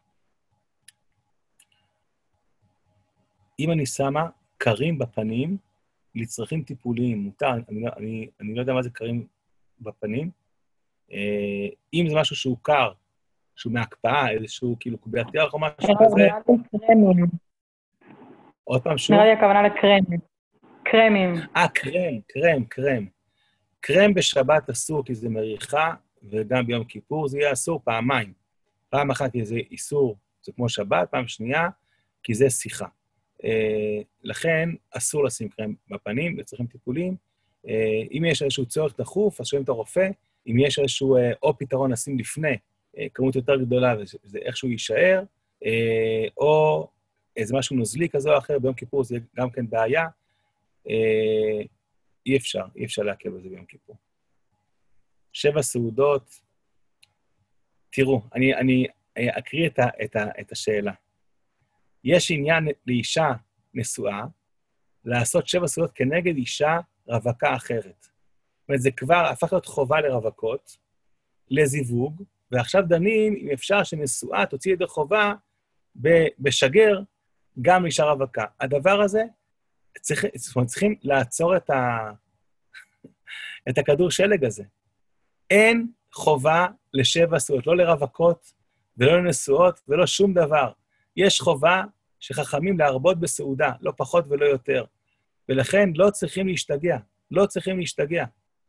אם אני שמה קרים בפנים, לצרכים טיפוליים, מותר, אני, אני, אני לא יודע מה זה קרים בפנים. אם זה משהו שהוא קר, שהוא מהקפאה, איזשהו כאילו קוביית ירח או משהו כזה. נראה לי קרמים. עוד פעם שוב. נראה לי הכוונה לקרמים. קרמים. אה, קרם, קרם, קרם. קרם בשבת אסור כי זה מריחה, וגם ביום כיפור זה יהיה אסור פעמיים. פעם אחת כי זה איסור, זה כמו שבת, פעם שנייה, כי זה שיחה. אה, לכן אסור לשים קרם בפנים, לצרכים טיפולים. אה, אם יש איזשהו צורך דחוף, אז שואלים את הרופא, אם יש איזשהו אה, או פתרון לשים לפני, אה, כמות יותר גדולה, וזה איכשהו יישאר, אה, או איזה משהו נוזלי כזה או אחר, ביום כיפור זה גם כן בעיה, אה, אי אפשר, אי אפשר להקל בזה ביום כיפור. שבע סעודות, תראו, אני, אני אקריא את, ה, את, ה, את השאלה. יש עניין לאישה נשואה, לעשות שבע סעודות כנגד אישה רווקה אחרת. זאת אומרת, זה כבר הפך להיות חובה לרווקות, לזיווג, ועכשיו דנים אם אפשר שנשואה תוציא ידי חובה בשגר גם לאישה רווקה. הדבר הזה, צריך, צריכים לעצור את, ה, את הכדור שלג הזה. אין חובה לשבע סעודות, לא לרווקות ולא לנשואות ולא שום דבר. יש חובה שחכמים להרבות בסעודה, לא פחות ולא יותר. ולכן לא צריכים להשתגע, לא צריכים להשתגע.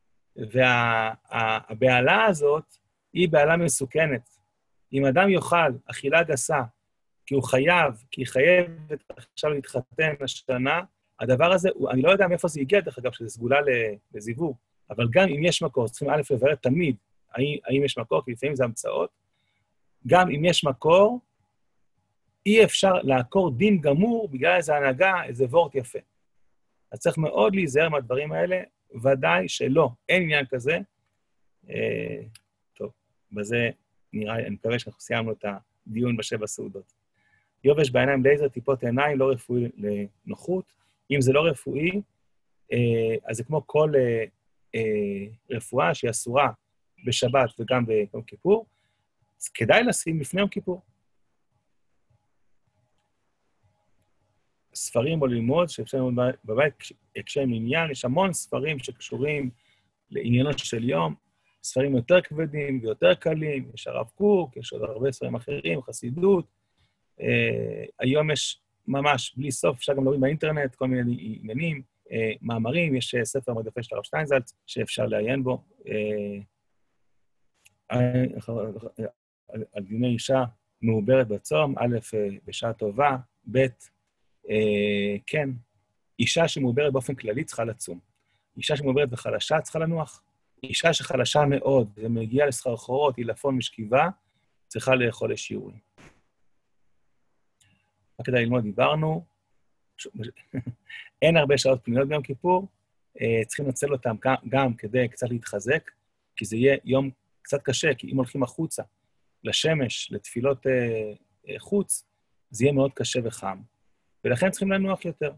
והבעלה וה, הזאת היא בעלה מסוכנת. אם אדם יאכל אכילה גסה, כי הוא חייב, כי היא חייבת עכשיו להתחתן השנה, הדבר הזה, אני לא יודע מאיפה זה הגיע, דרך אגב, שזה סגולה לזיווג, אבל גם אם יש מקור, צריכים א' לברר תמיד, האם, האם יש מקור, כי לפעמים זה המצאות, גם אם יש מקור, אי אפשר לעקור דין גמור בגלל איזו הנהגה, איזה וורט יפה. אז צריך מאוד להיזהר מהדברים האלה, ודאי שלא, אין עניין כזה. אה, טוב, בזה נראה, אני מקווה שאנחנו סיימנו את הדיון בשבע סעודות. יובש בעיניים לייזר, טיפות עיניים, לא רפואי לנוחות. אם זה לא רפואי, אה, אז זה כמו כל אה, אה, רפואה שהיא אסורה בשבת וגם ביום כיפור, אז כדאי לשים לפני יום כיפור. ספרים או ללמוד, שאפשר ללמוד בבית, כשהם עניין, יש המון ספרים שקשורים לעניינות של יום, ספרים יותר כבדים ויותר קלים, יש הרב קוק, יש עוד הרבה ספרים אחרים, חסידות. Uh, היום יש ממש בלי סוף, אפשר גם לראות באינטרנט, כל מיני עניינים, uh, מאמרים, יש uh, ספר מאוד יפה של הרב שטיינזלץ, שאפשר לעיין בו. Uh, על דיני אישה מעוברת בצום, א', בשעה טובה, ב', Uh, כן, אישה שמעוברת באופן כללי צריכה לצום. אישה שמעוברת וחלשה צריכה לנוח. אישה שחלשה מאוד ומגיעה לסחרחורות, היא לפון משכיבה, צריכה לאכול לשיעורים. מה כדאי ללמוד? דיברנו. אין הרבה שעות פנויות ביום כיפור, צריכים לנצל אותם גם כדי קצת להתחזק, כי זה יהיה יום קצת קשה, כי אם הולכים החוצה, לשמש, לתפילות חוץ, זה יהיה מאוד קשה וחם. ולכן צריכים לנוח יותר.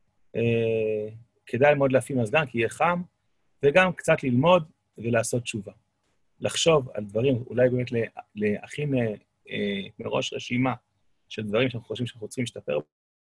כדאי מאוד להפעיל מזגן, כי יהיה חם, וגם קצת ללמוד ולעשות תשובה. לחשוב על דברים, אולי באמת להכין מראש רשימה של דברים שאנחנו חושבים שאנחנו צריכים להשתפר.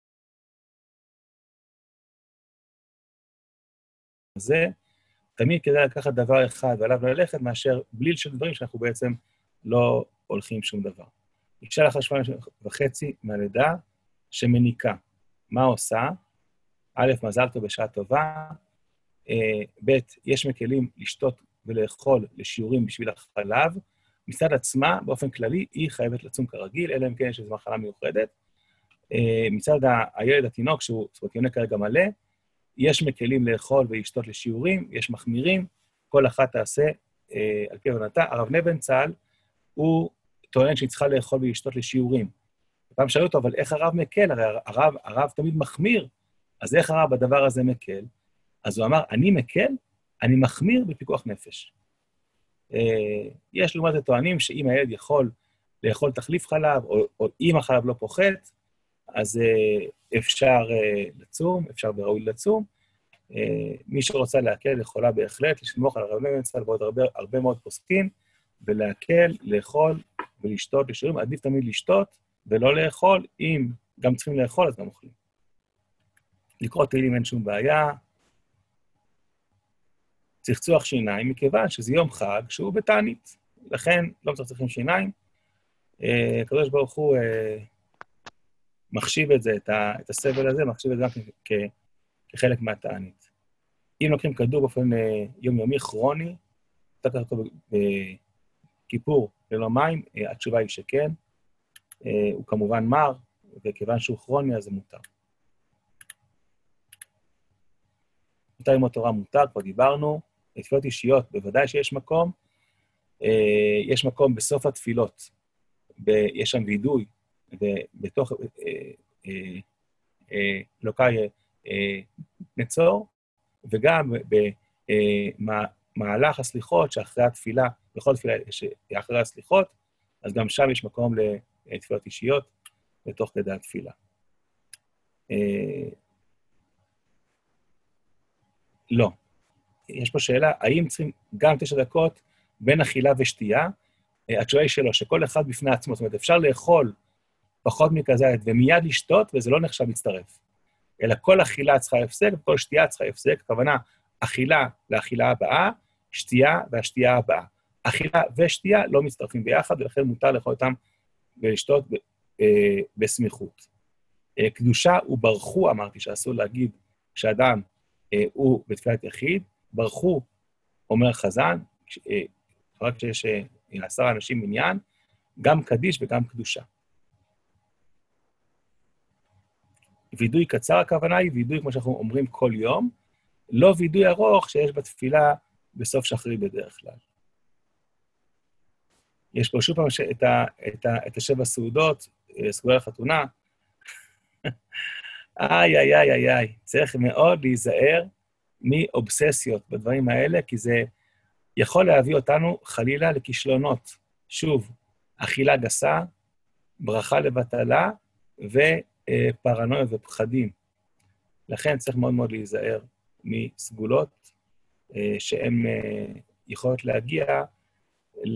זה תמיד כדאי לקחת דבר אחד ועליו ללכת, מאשר בליל של דברים שאנחנו בעצם לא הולכים שום דבר. אישה לאחר שבועיים וחצי מהלידה שמניקה. מה עושה? א', מזל טוב בשעה טובה, ב', יש מקלים לשתות ולאכול לשיעורים בשביל החלב, מצד עצמה, באופן כללי, היא חייבת לצום כרגיל, אלא אם כן יש איזו מחלה מיוחדת. מצד הילד התינוק, שהוא, זאת אומרת, יונק כרגע מלא, יש מקלים לאכול ולשתות לשיעורים, יש מחמירים, כל אחת תעשה אה, על פי הבנתה. הרב נבן צהל, הוא טוען שהיא צריכה לאכול ולשתות לשיעורים. פעם שאלו אותו, אבל איך הרב מקל? הרי הרב, הרב תמיד מחמיר, אז איך הרב בדבר הזה מקל? אז הוא אמר, אני מקל, אני מחמיר בפיקוח נפש. אה, יש לעומת זה טוענים שאם הילד יכול לאכול תחליף חלב, או, או אם החלב לא פוחת, אז אה, אפשר אה, לצום, אפשר וראוי לצום. אה, מי שרוצה להקל יכולה בהחלט לשמוך על הרב נבן צהל ועוד הרבה, הרבה מאוד פוסקים, ולהקל, לאכול ולשתות לשיעורים. עדיף תמיד לשתות ולא לאכול, אם גם צריכים לאכול, אז גם אוכלים. לקרוא תהילים אין שום בעיה. צחצוח שיניים, מכיוון שזה יום חג שהוא בתענית. לכן לא מצחצחים שיניים. אה, הקדוש ברוך הוא אה, מחשיב את זה, את, ה, את הסבל הזה, מחשיב את זה גם כ, כחלק מהתענית. אם לוקחים כדור באופן אה, יומיומי כרוני, תקח אותו בכיפור ללא מים, אה, התשובה היא שכן. אה, הוא כמובן מר, וכיוון שהוא כרוני, אז זה מותר. מותר ללמוד תורה מותר, כבר דיברנו. תפילות אישיות, בוודאי שיש מקום. אה, יש מקום בסוף התפילות. ב, יש שם וידוי, ובתוך אה, אה, אה, לוקאי אה, נצור, וגם במהלך הסליחות, שאחרי התפילה, בכל תפילה שאחרי הסליחות, אז גם שם יש מקום לתפילות אישיות, בתוך כדי התפילה. אה, לא. יש פה שאלה, האם צריכים גם תשע דקות בין אכילה ושתייה? התשובה היא שלא, שכל אחד בפני עצמו, זאת אומרת, אפשר לאכול פחות מכזית ומיד לשתות, וזה לא נחשב מצטרף. אלא כל אכילה צריכה הפסק, וכל שתייה צריכה הפסק, הכוונה, אכילה לאכילה הבאה, שתייה והשתייה הבאה. אכילה ושתייה לא מצטרפים ביחד, ולכן מותר לאכול אותם ולשתות ב, אה, בסמיכות. אה, קדושה וברכו, אמרתי שאסור להגיד שאדם אה, הוא בתפילת יחיד, ברכו, אומר חזן, אה, רק שיש אה, עשרה אנשים מניין, גם קדיש וגם קדושה. וידוי קצר הכוונה היא, וידוי כמו שאנחנו אומרים כל יום, לא וידוי ארוך שיש בתפילה בסוף שחרית בדרך כלל. יש פה שוב פעם את, ה, את, ה, את השבע סעודות, סעודה לחתונה. איי, איי, איי, איי, איי. צריך מאוד להיזהר מאובססיות בדברים האלה, כי זה יכול להביא אותנו חלילה לכישלונות. שוב, אכילה גסה, ברכה לבטלה, ופרנויה ופחדים. לכן צריך מאוד מאוד להיזהר מסגולות, שהן יכולות להגיע ל...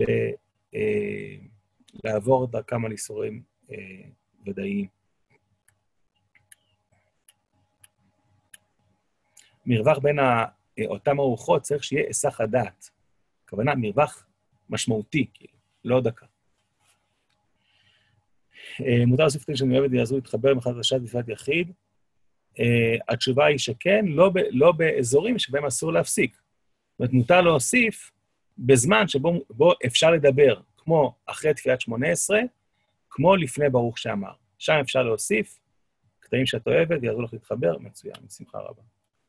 לעבור דרכם על איסורים ודאיים. מרווח בין אותם ארוחות צריך שיהיה היסח הדעת. הכוונה, מרווח משמעותי, לא דקה. מותר להוסיף כדי שאני אוהב את יעזרו להתחבר עם אחד רשת בפילת יחיד. התשובה היא שכן, לא, ב, לא באזורים שבהם אסור להפסיק. זאת אומרת, מותר להוסיף בזמן שבו בו אפשר לדבר, כמו אחרי תפילת שמונה עשרה, כמו לפני ברוך שאמר. שם אפשר להוסיף, קטעים שאת אוהבת, יעזרו לך להתחבר, מצוין, בשמחה רבה.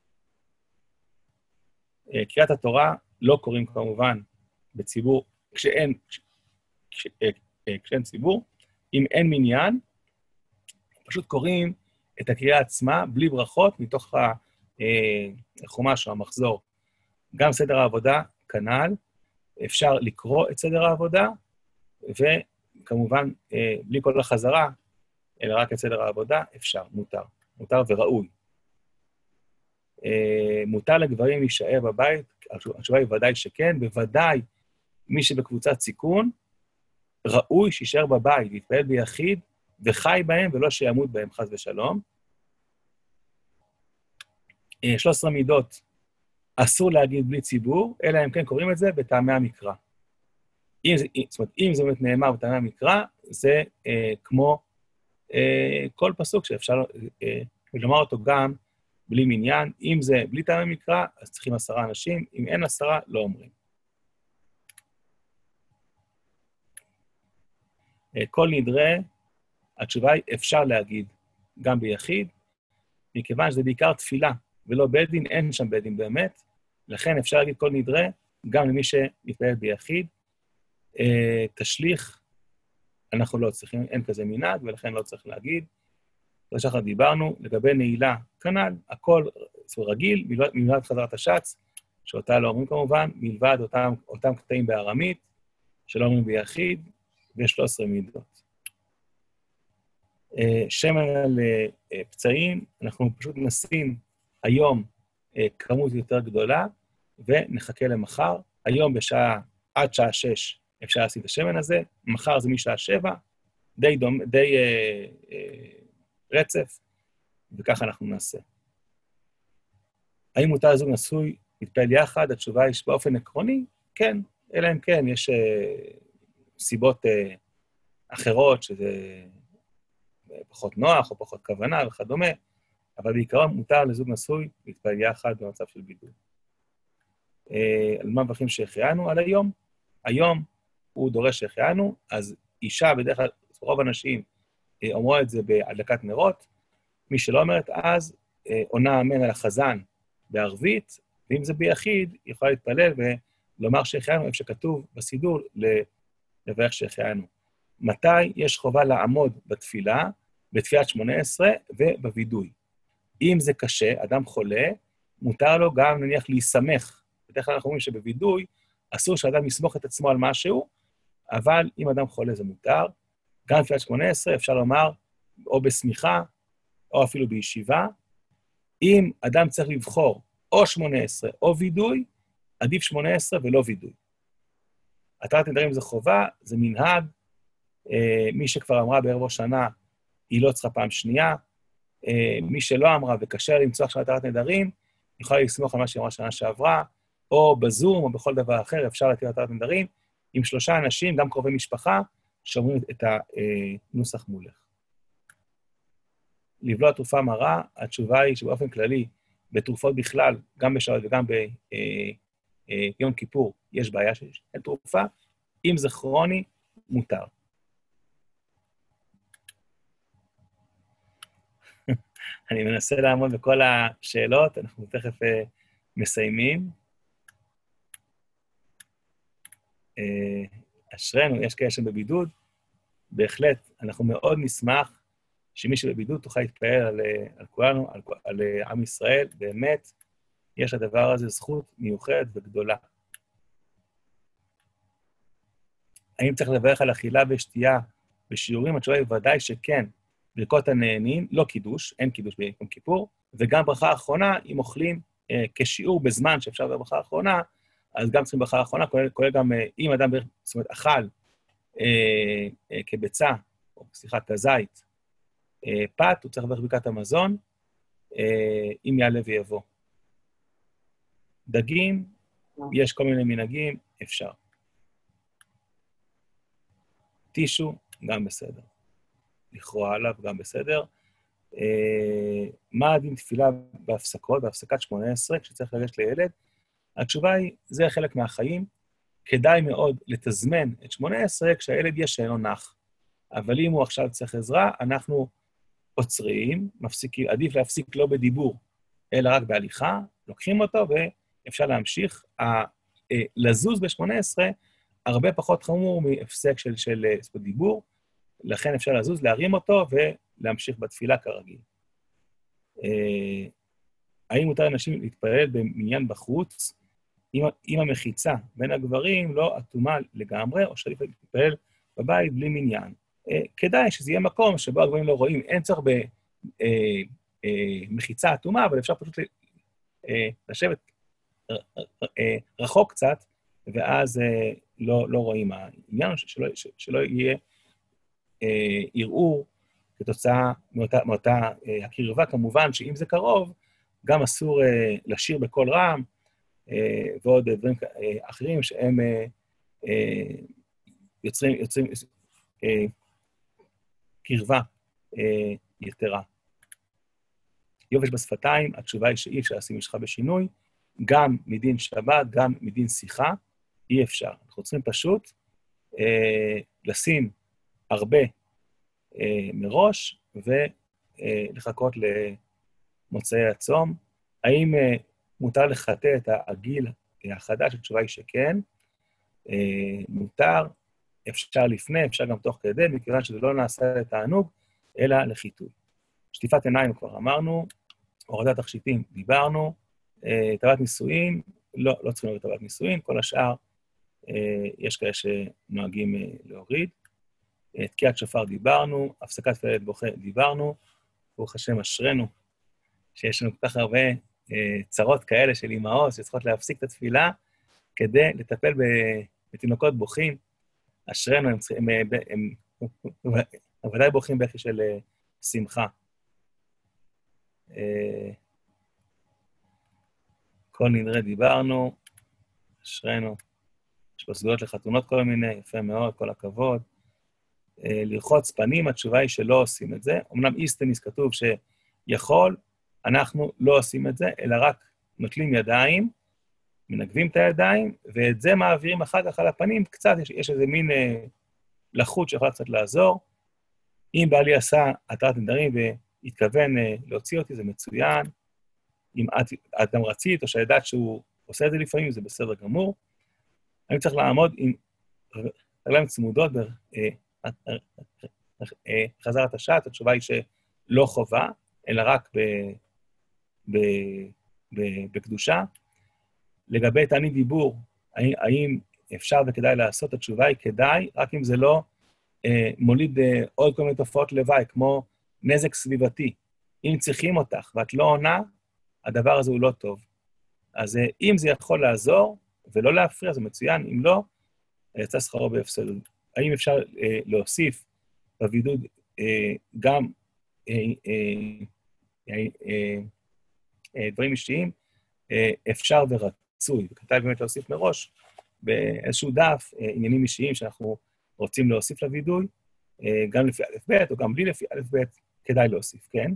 קריאת התורה לא קוראים כמובן בציבור, כשאין, כש, כש, כשאין ציבור, אם אין מניין, פשוט קוראים את הקריאה עצמה, בלי ברכות, מתוך החומש או המחזור. גם סדר העבודה, כנ"ל, אפשר לקרוא את סדר העבודה, וכמובן, בלי כל החזרה, אלא רק את סדר העבודה, אפשר, מותר. מותר וראוי. מותר לגברים להישאר בבית, התשובה היא ודאי שכן, בוודאי מי שבקבוצת סיכון, ראוי שישאר בבית, יתפעל ביחיד, וחי בהם ולא שימות בהם, חס ושלום. שלוש עשרה מידות, אסור להגיד בלי ציבור, אלא אם כן קוראים את זה בטעמי המקרא. אם זה, זאת אומרת, אם זה באמת נאמר בטעמי המקרא, זה אה, כמו אה, כל פסוק שאפשר אה, לומר אותו גם בלי מניין. אם זה בלי טעמי מקרא, אז צריכים עשרה אנשים, אם אין עשרה, לא אומרים. אה, כל נדרה, התשובה היא אפשר להגיד גם ביחיד, מכיוון שזה בעיקר תפילה, ולא בית דין, אין שם בית דין באמת, לכן אפשר להגיד כל נדרה, גם למי שמתפעל ביחיד. אה, תשליך, אנחנו לא צריכים, אין כזה מנהג, ולכן לא צריך להגיד. בשחר דיברנו, לגבי נעילה, כנ"ל, הכל רגיל, מלבד, מלבד חזרת השץ, שאותה לא אומרים כמובן, מלבד אותם, אותם קטעים בארמית, שלא אומרים ביחיד, ו-שלוש עשרה מידות. אה, שמן על אה, פצעים, אנחנו פשוט נשים היום אה, כמות יותר גדולה, ונחכה למחר. היום בשעה, עד שעה שש, אפשר לשים את השמן הזה, מחר זה משעה שבע, די, דומ, די אה, אה, רצף, וככה אנחנו נעשה. האם מותר זוג נשוי להתפעל יחד? התשובה היא שבאופן עקרוני, כן, אלא אם כן, יש אה, סיבות אה, אחרות, שזה פחות נוח או פחות כוונה וכדומה, אבל בעיקרון מותר לזוג נשוי להתפעל יחד במצב של בידוד. אה, על מה מברכים שהחיינו? על היום. היום הוא דורש שהחיינו, אז אישה בדרך כלל, רוב האנשים אה, אומרו את זה בהדלקת נרות, מי שלא אומרת אז, אה, עונה אמן על החזן בערבית, ואם זה ביחיד, היא יכולה להתפלל ולומר שהחיינו, איפה שכתוב בסידור, לברך שהחיינו. מתי יש חובה לעמוד בתפילה, בתפילת שמונה עשרה ובווידוי? אם זה קשה, אדם חולה, מותר לו גם נניח להיסמך. בדרך כלל אנחנו אומרים שבווידוי, אסור שאדם יסמוך את עצמו על משהו, אבל אם אדם חולה זה מותר. גם בתפילת שמונה עשרה אפשר לומר, או בסמיכה, או אפילו בישיבה. אם אדם צריך לבחור או שמונה עשרה או וידוי, עדיף שמונה עשרה ולא וידוי. התרת נדרים זה חובה, זה מנהג. אה, מי שכבר אמרה בערב ראש שנה, היא לא צריכה פעם שנייה. אה, מי שלא אמרה וקשה למצוא עכשיו התרת נדרים, יכולה לסמוך על מה שהיא אמרה שנה שעברה, או בזום או בכל דבר אחר, אפשר להתיר התרת נדרים, עם שלושה אנשים, גם קרובי משפחה, שאומרים את הנוסח מולך. לבלוע תרופה מרה, התשובה היא שבאופן כללי, בתרופות בכלל, גם בשעות וגם ביום כיפור, יש בעיה שיש תרופה, אם זה כרוני, מותר. אני מנסה לעמוד בכל השאלות, אנחנו תכף מסיימים. אשרנו, יש כאלה שבבידוד, בהחלט, אנחנו מאוד נשמח שמי שבבידוד תוכל להתפעל על, על כולנו, על, על עם ישראל, באמת, יש לדבר הזה זכות מיוחדת וגדולה. האם צריך לברך על אכילה ושתייה בשיעורים? התשובה היא ודאי שכן, ברכות הנהנים, לא קידוש, אין קידוש ביום כיפור, וגם ברכה האחרונה, אם אוכלים אה, כשיעור בזמן שאפשר לדבר ברכה האחרונה, אז גם צריכים ברכה האחרונה, כולל, כולל גם, אה, אם אדם, זאת אומרת, אכל אה, אה, כביצה, או סליחה, כזית, אה, פת, הוא צריך לברך ברכת המזון, אה, אם יעלה ויבוא. דגים, יש כל מיני מנהגים, אפשר. טישו, גם בסדר. לכרוע עליו, גם בסדר. אה, מה הדין תפילה בהפסקות, בהפסקת שמונה עשרה, כשצריך לגשת לילד? התשובה היא, זה חלק מהחיים. כדאי מאוד לתזמן את שמונה עשרה כשהילד ישן או נח. אבל אם הוא עכשיו צריך עזרה, אנחנו עוצרים, מפסיקים, עדיף להפסיק לא בדיבור, אלא רק בהליכה, לוקחים אותו ואפשר להמשיך. ה, אה, לזוז ב-שמונה עשרה, הרבה פחות חמור מהפסק של, של, של דיבור, לכן אפשר לזוז, להרים אותו ולהמשיך בתפילה כרגיל. אה, האם מותר לנשים להתפלל במניין בחוץ, אם, אם המחיצה בין הגברים לא אטומה לגמרי, או שעדיף להתפלל בבית בלי מניין. אה, כדאי שזה יהיה מקום שבו הגברים לא רואים, אין צורך במחיצה אטומה, אבל אפשר פשוט אה, לשבת אה, רחוק קצת, ואז אה, לא, לא רואים. העניין הוא שלא, שלא יהיה אה, ערעור כתוצאה מאותה, מאותה אה, הקרבה. כמובן שאם זה קרוב, גם אסור אה, לשיר בקול רם, אה, ועוד דברים אה, אחרים שהם אה, אה, יוצרים, יוצרים אה, קרבה אה, יתרה. יובש בשפתיים, התשובה היא שאי אפשר לשים משחה בשינוי, גם מדין שבת, גם מדין שיחה, אי אפשר. אנחנו צריכים פשוט אה, לשים הרבה אה, מראש, ולחכות למוצאי הצום. האם אה, מותר לחטא את העגיל החדש? התשובה היא שכן, אה, מותר, אפשר לפני, אפשר גם תוך כדי, מכיוון שזה לא נעשה לתענוג, אלא לחיטוי. שטיפת עיניים כבר אמרנו, הורדת תכשיטים דיברנו, אה, טבעת נישואין, לא, לא צריכים להוריד טבעת נישואין, כל השאר אה, יש כאלה שנוהגים אה, להוריד. אה, תקיעת שופר דיברנו, הפסקת תפילת בוכה דיברנו, ברוך השם אשרנו, שיש לנו כל כך הרבה אה, צרות כאלה של אמהות שצריכות להפסיק את התפילה, כדי לטפל בתינוקות בוכים. אשרנו, הם, הם, הם, הם, הם, הם ודאי בוכים בכי של אה, שמחה. אה, כל נדרי דיברנו, אשרנו, יש פה סגולות לחתונות כל מיני, יפה מאוד, כל הכבוד. אה, לרחוץ פנים, התשובה היא שלא עושים את זה. אמנם איסטניס כתוב שיכול, אנחנו לא עושים את זה, אלא רק נוטלים ידיים, מנגבים את הידיים, ואת זה מעבירים אחר כך על הפנים, קצת, יש, יש איזה מין אה, לחות שיכולה קצת לעזור. אם בעלי עשה התרת נדרים והתכוון אה, להוציא אותי, זה מצוין. אם את, את גם רצית, או שידעת שהוא עושה את זה לפעמים, זה בסדר גמור. אני צריך לעמוד עם רגליים צמודות בחזרת השעת, התשובה היא שלא חובה, אלא רק ב, ב, ב, בקדושה. לגבי תענית דיבור, האם אפשר וכדאי לעשות? התשובה היא כדאי, רק אם זה לא אה, מוליד אה, עוד כל מיני תופעות לוואי, כמו נזק סביבתי. אם צריכים אותך ואת לא עונה, הדבר הזה הוא לא טוב. אז אה, אם זה יכול לעזור ולא להפריע, זה מצוין. אם לא, יצא שכרו בהפסד. האם אפשר אה, להוסיף בבידוד אה, גם אה, אה, אה, אה, אה, דברים אישיים? אה, אפשר ורצוי. וכדאי באמת להוסיף מראש באיזשהו דף אה, עניינים אישיים שאנחנו רוצים להוסיף לוידוי, אה, גם לפי א' ב' או גם בלי לפי א' ב', כדאי להוסיף, כן?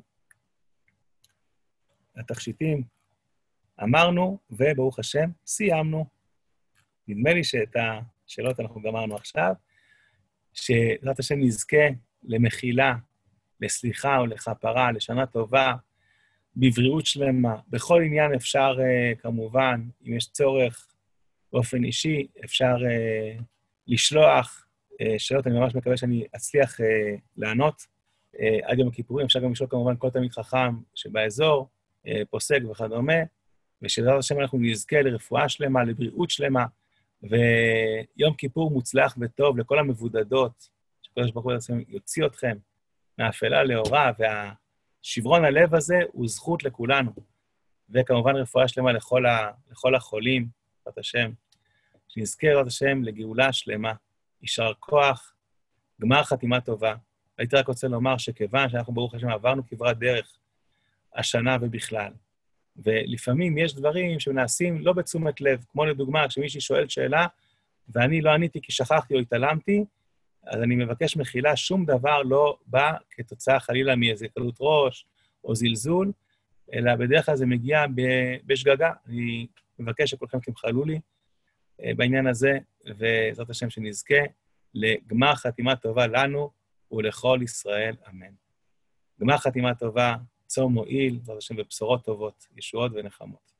התכשיטים אמרנו, וברוך השם, סיימנו. נדמה לי שאת השאלות אנחנו גמרנו עכשיו, שבעזרת השם נזכה למחילה, לסליחה או לכפרה, לשנה טובה, בבריאות שלמה. בכל עניין אפשר, כמובן, אם יש צורך באופן אישי, אפשר לשלוח שאלות. אני ממש מקווה שאני אצליח לענות. עד יום הכיפורים אפשר גם לשאול כמובן כל תלמיד חכם שבאזור, פוסק וכדומה, ושבעזרת השם אנחנו נזכה לרפואה שלמה, לבריאות שלמה, ויום כיפור מוצלח וטוב לכל המבודדות, שקדוש ברוך הוא יוציא אתכם מהאפלה לאורה, והשברון הלב הזה הוא זכות לכולנו. וכמובן רפואה שלמה לכל, ה, לכל החולים, בעזרת השם, שנזכה בעזרת השם לגאולה שלמה, יישר כוח, גמר חתימה טובה. הייתי רק רוצה לומר שכיוון שאנחנו ברוך השם עברנו כברת דרך השנה ובכלל, ולפעמים יש דברים שנעשים לא בתשומת לב, כמו לדוגמה, כשמישהי שואל שאלה, ואני לא עניתי כי שכחתי או התעלמתי, אז אני מבקש מחילה, שום דבר לא בא כתוצאה חלילה מאיזה קלות ראש או זלזול, אלא בדרך כלל זה מגיע בשגגה. אני מבקש שכולכם תמחלו לי בעניין הזה, וזאת השם שנזכה לגמר חתימה טובה לנו ולכל ישראל, אמן. גמר חתימה טובה, צום מועיל, זאת השם בבשורות טובות, ישועות ונחמות.